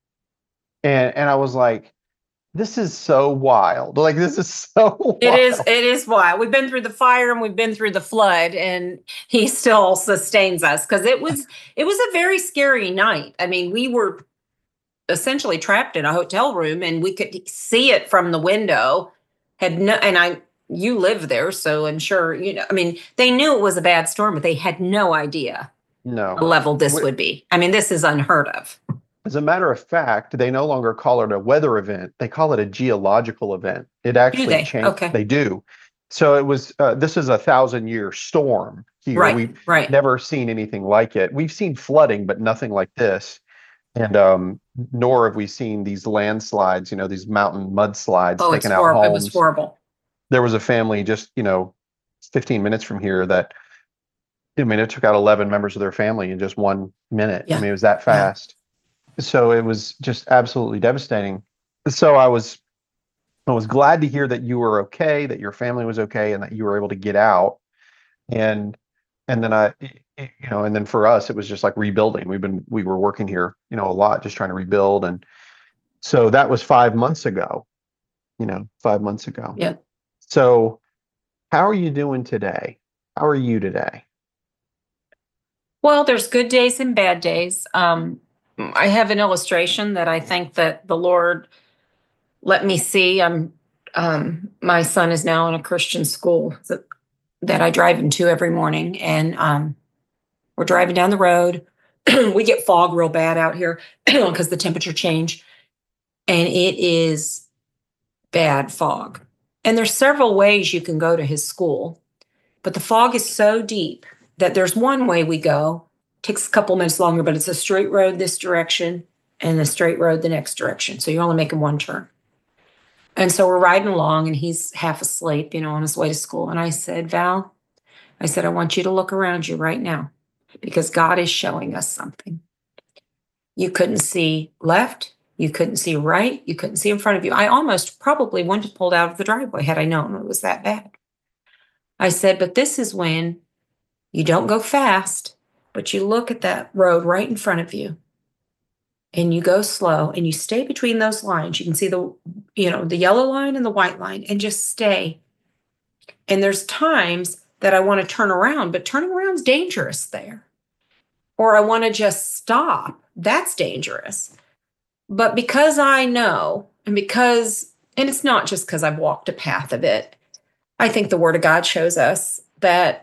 And and I was like, this is so wild. Like, this is so wild. It is, it is wild. We've been through the fire and we've been through the flood, and he still sustains us because it was, it was a very scary night. I mean, we were essentially trapped in a hotel room and we could see it from the window. Had no, and I, you live there, so I'm sure, you know, I mean, they knew it was a bad storm, but they had no idea No. the level this We- would be. I mean, this is unheard of. As a matter of fact, they no longer call it a weather event. They call it a geological event. It actually they? changed. Okay. They do. So it was, uh, this is a thousand year storm here. Right, We've right. never seen anything like it. We've seen flooding, but nothing like this. And um, nor have we seen these landslides, you know, these mountain mudslides Oh, it's taking out horrible. It homes. was horrible. There was a family just, you know, fifteen minutes from here that, I mean, it took out eleven members of their family in just one minute. Yeah. I mean, it was that fast. So it was just absolutely devastating. So I was, I was glad to hear that you were okay, that your family was okay, and that you were able to get out. And, and then I, you know, and then for us, it was just like rebuilding. We've been, we were working here, you know, a lot, just trying to rebuild. And so that was five months ago, you know, five months ago. Yeah. So how are you doing today? How are you today? Well, there's good days and bad days. Um, I have an illustration that I think that the Lord let me see. I'm, um, my son is now in a Christian school that, that I drive him to every morning. And um, we're driving down the road. We get fog real bad out here because the temperature change. And it is bad fog. And there's several ways you can go to his school. But the fog is so deep that there's one way we go. Takes a couple minutes longer, but it's a straight road this direction and a straight road the next direction. So you're only making one turn. And so we're riding along and he's half asleep, you know, on his way to school. And I said, Val, I said, I want you to look around you right now because God is showing us something. You couldn't see left. You couldn't see right. You couldn't see in front of you. I almost probably wouldn't have pulled out of the driveway had I known it was that bad. I said, but this is when you don't go fast. But you look at that road right in front of you and you go slow and you stay between those lines. You can see the, you know, the yellow line and the white line and just stay. And there's times that I want to turn around, but turning around is dangerous there. Or I want to just stop. That's dangerous. But because I know, and because, and it's not just because I've walked a path of it, I think the Word of God shows us that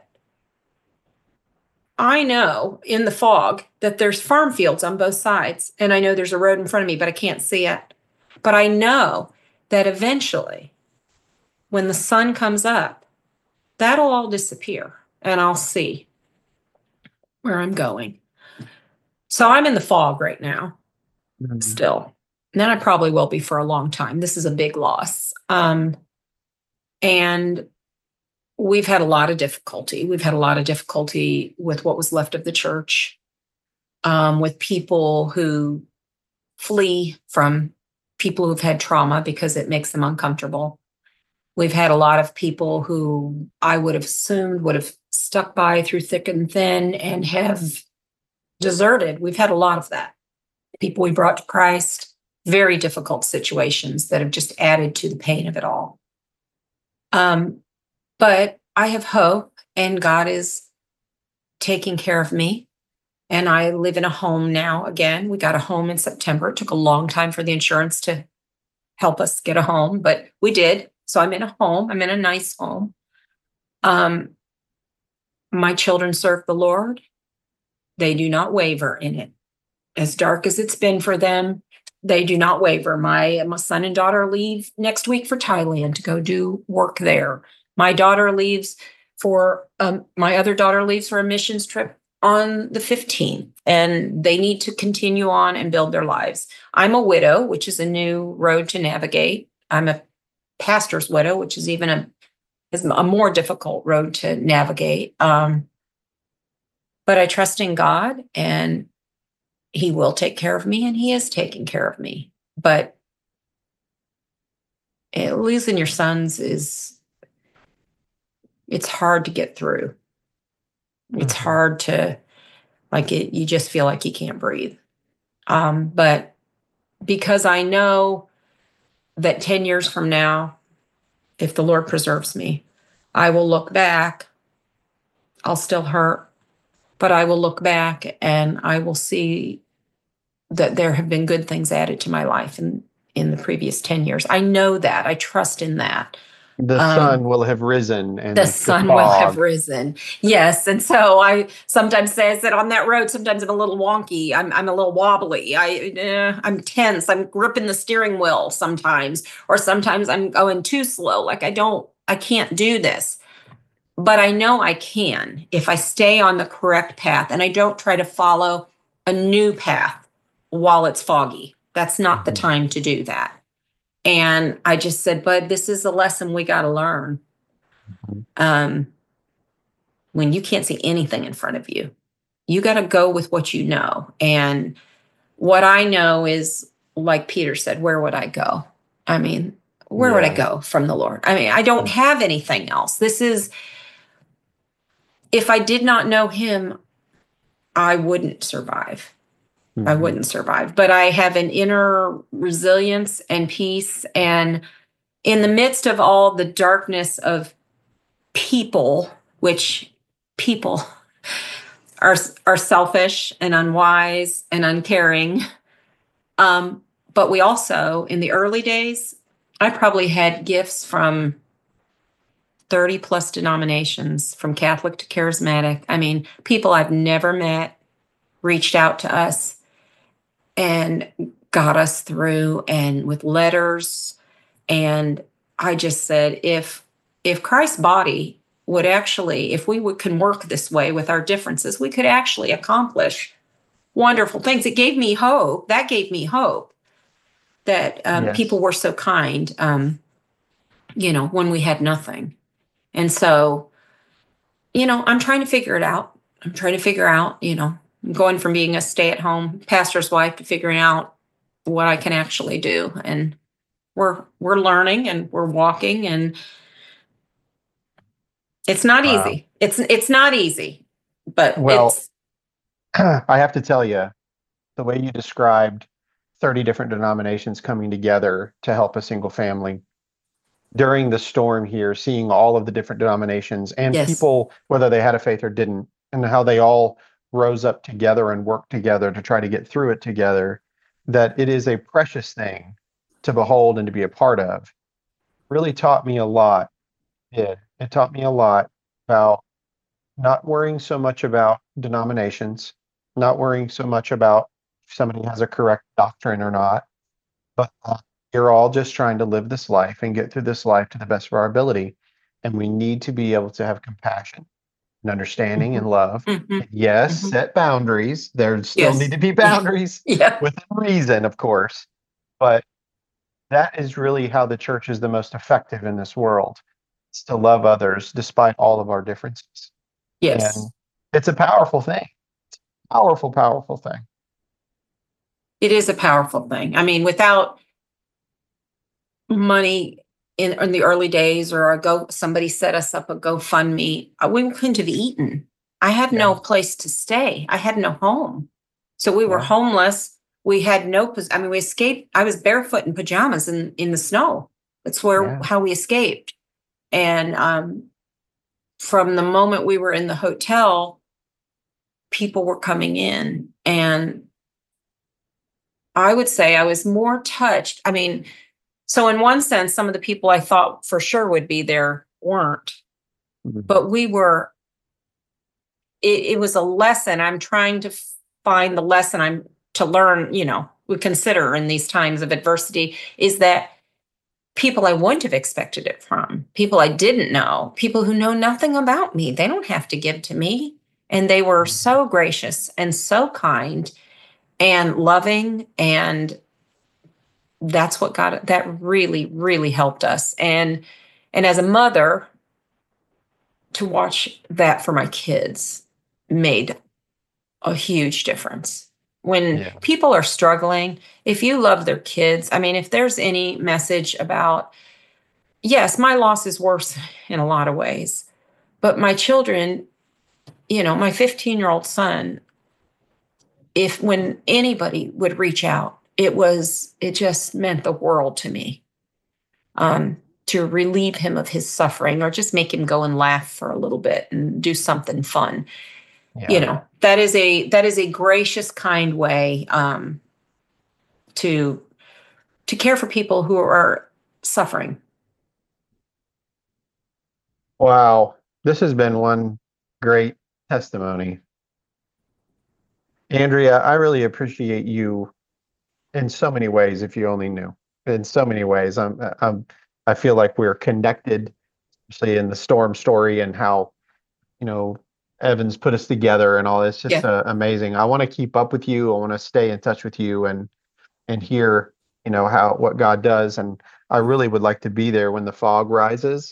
I know in the fog that there's farm fields on both sides. And I know there's a road in front of me, but I can't see it. But I know that eventually, when the sun comes up, that'll all disappear and I'll see where I'm going. So I'm in the fog right now, mm-hmm. still. And then I probably will be for a long time. This is a big loss. Um, and We've had a lot of difficulty. We've had a lot of difficulty with what was left of the church, um, with people who flee from people who've had trauma because it makes them uncomfortable. We've had a lot of people who I would have assumed would have stuck stuck by through thick and thin and have deserted. We've had a lot of that. People we brought to Christ, very difficult situations that have just added to the pain of it all. Um, but I have hope, and God is taking care of me. And I live in a home now again. We got a home in September. It took a long time for the insurance to help us get a home, but we did. So I'm in a home. I'm in a nice home. Um, my children serve the Lord. They do not waver in it. As dark as it's been for them, they do not waver. My, my son and daughter leave next week for Thailand to go do work there. My daughter leaves for, um, my other daughter leaves for a missions trip on the fifteenth, and they need to continue on and build their lives. I'm a widow, which is a new road to navigate. I'm a pastor's widow, which is even a, is a more difficult road to navigate. Um, but I trust in God, and He will take care of me, and He is taking care of me. But eh, losing your sons is, it's hard to get through. It's Mhm. hard to, like, it, you just feel like you can't breathe. Um, but because I know that ten years from now, if the Lord preserves me, I will look back. I'll still hurt, but I will look back and I will see that there have been good things added to my life in, in the previous ten years. I know that. I trust in that. The Um, sun will have risen and The sun will have fog. risen. Yes. And so I sometimes say I sit on that road. Sometimes I'm a little wonky. I'm I'm a little wobbly. I eh, I'm tense. I'm gripping the steering wheel sometimes, or sometimes I'm going too slow. Like I don't, I can't do this. But I know I can if I stay on the correct path and I don't try to follow a new path while it's foggy. That's not the Mhm. time to do that. And I just said, Bud, this is a lesson we got to learn. Mhm. Um, when you can't see anything in front of you, you got to go with what you know. And what I know is, like Peter said, where would I go? I mean, where would I Yeah. go from the Lord? I mean, I don't have anything else. This is, if I did not know Him, I wouldn't survive. I Mhm. wouldn't survive. But I have an inner resilience and peace. And in the midst of all the darkness of people, which people are are selfish and unwise and uncaring, um, but we also, in the early days, I probably had gifts from thirty plus denominations, from Catholic to Charismatic. I mean, people I've never met reached out to us and got us through, and with letters. And I just said, if if Christ's body would actually, if we would, can work this way with our differences, we could actually accomplish wonderful things. It gave me hope. That gave me hope that um, Yes. people were so kind, um, you know, when we had nothing. And so, you know, I'm trying to figure it out. I'm trying to figure out, you know, I'm going from being a stay-at-home pastor's wife to figuring out what I can actually do. And we're we're learning and we're walking, and it's not Wow. easy. It's it's not easy, but Well, it's I have to tell you, the way you described thirty different denominations coming together to help a single family during the storm here, seeing all of the different denominations and Yes. people, whether they had a faith or didn't, and how they all rose up together and worked together to try to get through it together, that it is a precious thing to behold and to be a part of. Really taught me a lot. It, it taught me a lot about not worrying so much about denominations, not worrying so much about if somebody has a correct doctrine or not, but uh, you're all just trying to live this life and get through this life to the best of our ability. And we need to be able to have compassion and understanding Mhm. and love. Mhm. And yes, Mhm. set boundaries. There still Yes. need to be boundaries Yeah. within reason, of course. But that is really how the church is the most effective in this world. It's to love others despite all of our differences. Yes. And it's a powerful thing. It's a powerful, powerful thing. It is a powerful thing. I mean, without money in, in the early days, or a go, somebody set us up a GoFundMe. uh, We couldn't have eaten. I had no place to stay. I had no home. So we were Yeah. homeless. We had no, pos- I mean, we escaped. I was barefoot in pajamas in, in the snow. That's where, Yeah. how we escaped. And um, from the moment we were in the hotel, people were coming in. And I would say I was more touched. I mean, so in one sense, some of the people I thought for sure would be there weren't, Mhm. but we were, it, it was a lesson. I'm trying to find the lesson I'm to learn, you know, we consider in these times of adversity, is that people I wouldn't have expected it from, people I didn't know, people who know nothing about me, they don't have to give to me. And they were so gracious and so kind and loving. And that's what got it. That really, really helped us. And, and as a mother, to watch that for my kids made a huge difference. When Yeah. people are struggling, if you love their kids, I mean, if there's any message about, yes, my loss is worse in a lot of ways, but my children, you know, my fifteen year old son, if when anybody would reach out, it was, it just meant the world to me. Um, to relieve him of his suffering, or just make him go and laugh for a little bit and do something fun. Yeah. You know, that is a that is a gracious, kind way um, to to care for people who are suffering. Wow. This has been one great testimony. Andrea, I really appreciate you in so many ways, if you only knew. In so many ways. I'm I'm I feel like we're connected, especially in the storm story and how, you know, Evans put us together and all this. Just Yeah. uh, amazing. I want to keep up with you. I want to stay in touch with you and and hear, you know, how what God does. And I really would like to be there when the fog rises.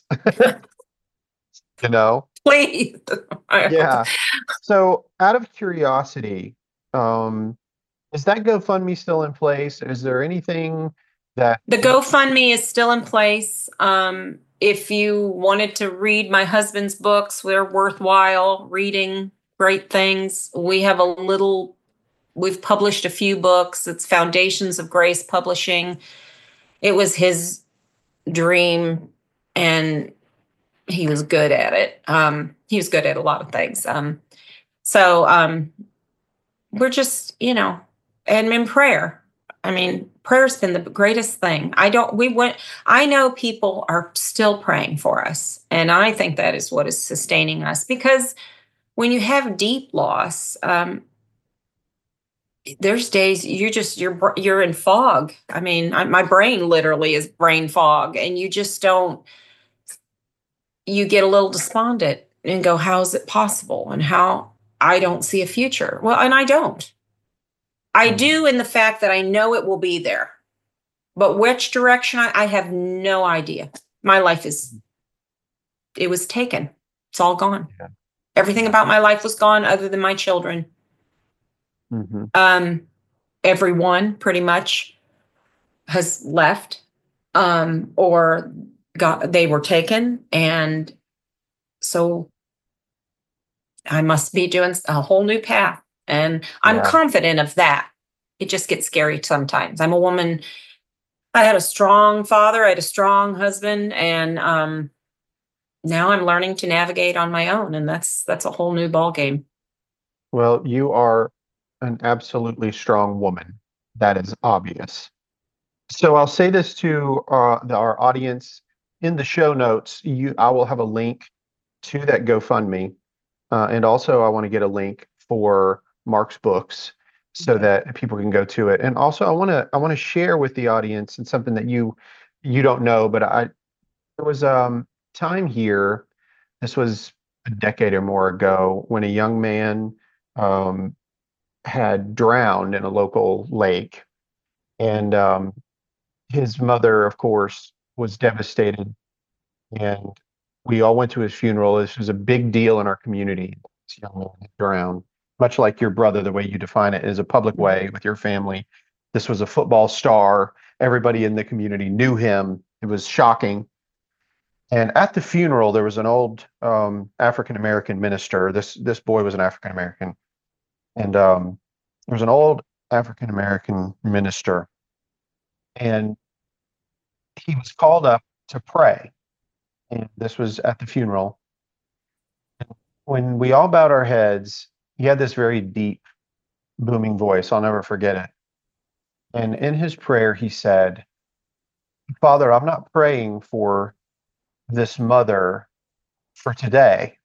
You know? Please. Yeah. So out of curiosity, um, is that GoFundMe still in place? Is there anything that The GoFundMe is still in place. Um, if you wanted to read my husband's books, they're worthwhile reading, great things. We have a little, we've published a few books. It's Foundations of Grace Publishing. It was his dream, and he was good at it. Um, he was good at a lot of things. Um, so um, we're just, you know, and in prayer. I mean, prayer's been the greatest thing. I don't, we went, I know people are still praying for us. And I think that is what is sustaining us, because when you have deep loss, um, there's days you just, you're, you're in fog. I mean, I, my brain literally is brain fog, and you just don't, you get a little despondent and go, how is it possible? And how I don't see a future. Well, and I don't. I do, in the fact that I know it will be there, but which direction, I, I have no idea. My life is, it was taken. It's all gone. Yeah. Everything about my life was gone other than my children. Mhm. Um, everyone pretty much has left, um, or got, they were taken. And so I must be doing a whole new path. And I'm Yeah. confident of that. It just gets scary sometimes. I'm a woman. I had a strong father. I had a strong husband. And um, now I'm learning to navigate on my own. And that's that's a whole new ballgame. Well, you are an absolutely strong woman. That is obvious. So I'll say this to uh, the, our audience. In the show notes, you I will have a link to that GoFundMe. Uh, and also I want to get a link for Mark's books so that people can go to it. And also I want to I want to share with the audience, and something that you you don't know, but I there was um time here, this was a decade or more ago, when a young man um had drowned in a local lake. And um his mother, of course, was devastated. And we all went to his funeral. This was a big deal in our community. This young man had drowned, much like your brother, the way you define it, is a public way with your family. This was a football star. Everybody in the community knew him. It was shocking. And at the funeral, there was an old um, African American minister. This this boy was an African American, and um, there was an old African American minister, and he was called up to pray. And this was at the funeral. When we all bowed our heads, he had this very deep, booming voice. I'll never forget it. And in his prayer, he said, "Father, I'm not praying for this mother for today.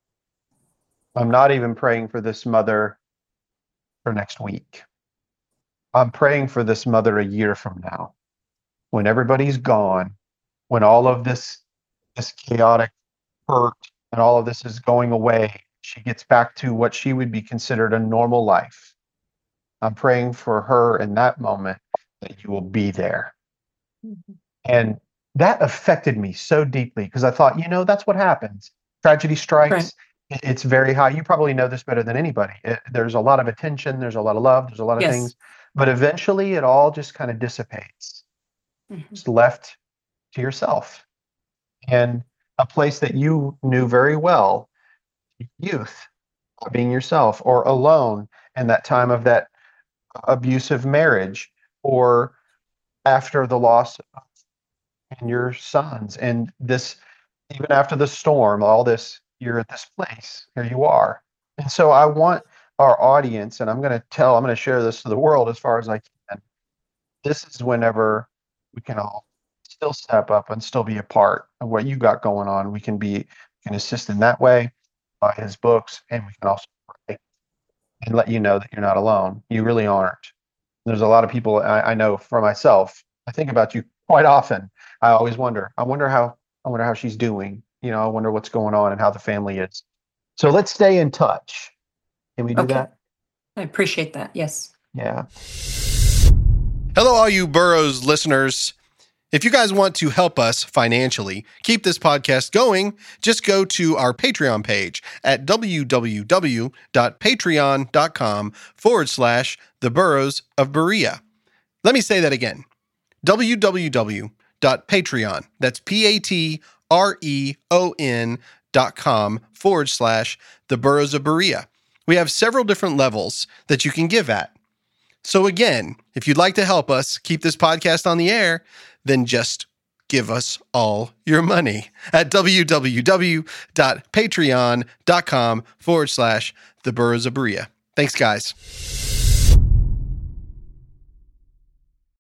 I'm not even praying for this mother for next week. I'm praying for this mother a year from now, when everybody's gone, when all of this, this chaotic hurt and all of this is going away. She gets back to what she would be considered a normal life. I'm praying for her in that moment that you will be there." Mm-hmm. And that affected me so deeply because I thought, you know, that's what happens. Tragedy strikes. Right. It's very high. You probably know this better than anybody. It, there's a lot of attention. There's a lot of love. There's a lot of yes. things. But eventually it all just kind of dissipates. Mm-hmm. It's left to yourself. And a place that you knew very well, youth, being yourself, or alone in that time of that abusive marriage, or after the loss of your sons, and this, even after the storm, all this, you're at this place, here you are. And so I want our audience, and I'm going to tell, I'm going to share this to the world as far as I can. This is whenever we can all still step up and still be a part of what you got going on. We can be, we can assist in that way, buy his books, and we can also pray and let you know that you're not alone. You really aren't. There's a lot of people I, I know for myself. I think about you quite often. I always wonder, I wonder how, I wonder how she's doing. You know, I wonder what's going on and how the family is. So let's stay in touch. Can we do okay. that? I appreciate that. Yes. Yeah. Hello, all you Burrows listeners. If you guys want to help us financially keep this podcast going, just go to our Patreon page at www.patreon.com forward slash the Burrows of Berea. Let me say that again. www.patreon, that's P-A-T-R-E-O-N dot com forward slash the Burrows of Berea. We have several different levels that you can give at. So again, if you'd like to help us keep this podcast on the air, then just give us all your money at www.patreon.com forward slash the Burrows of Berea. Thanks, guys.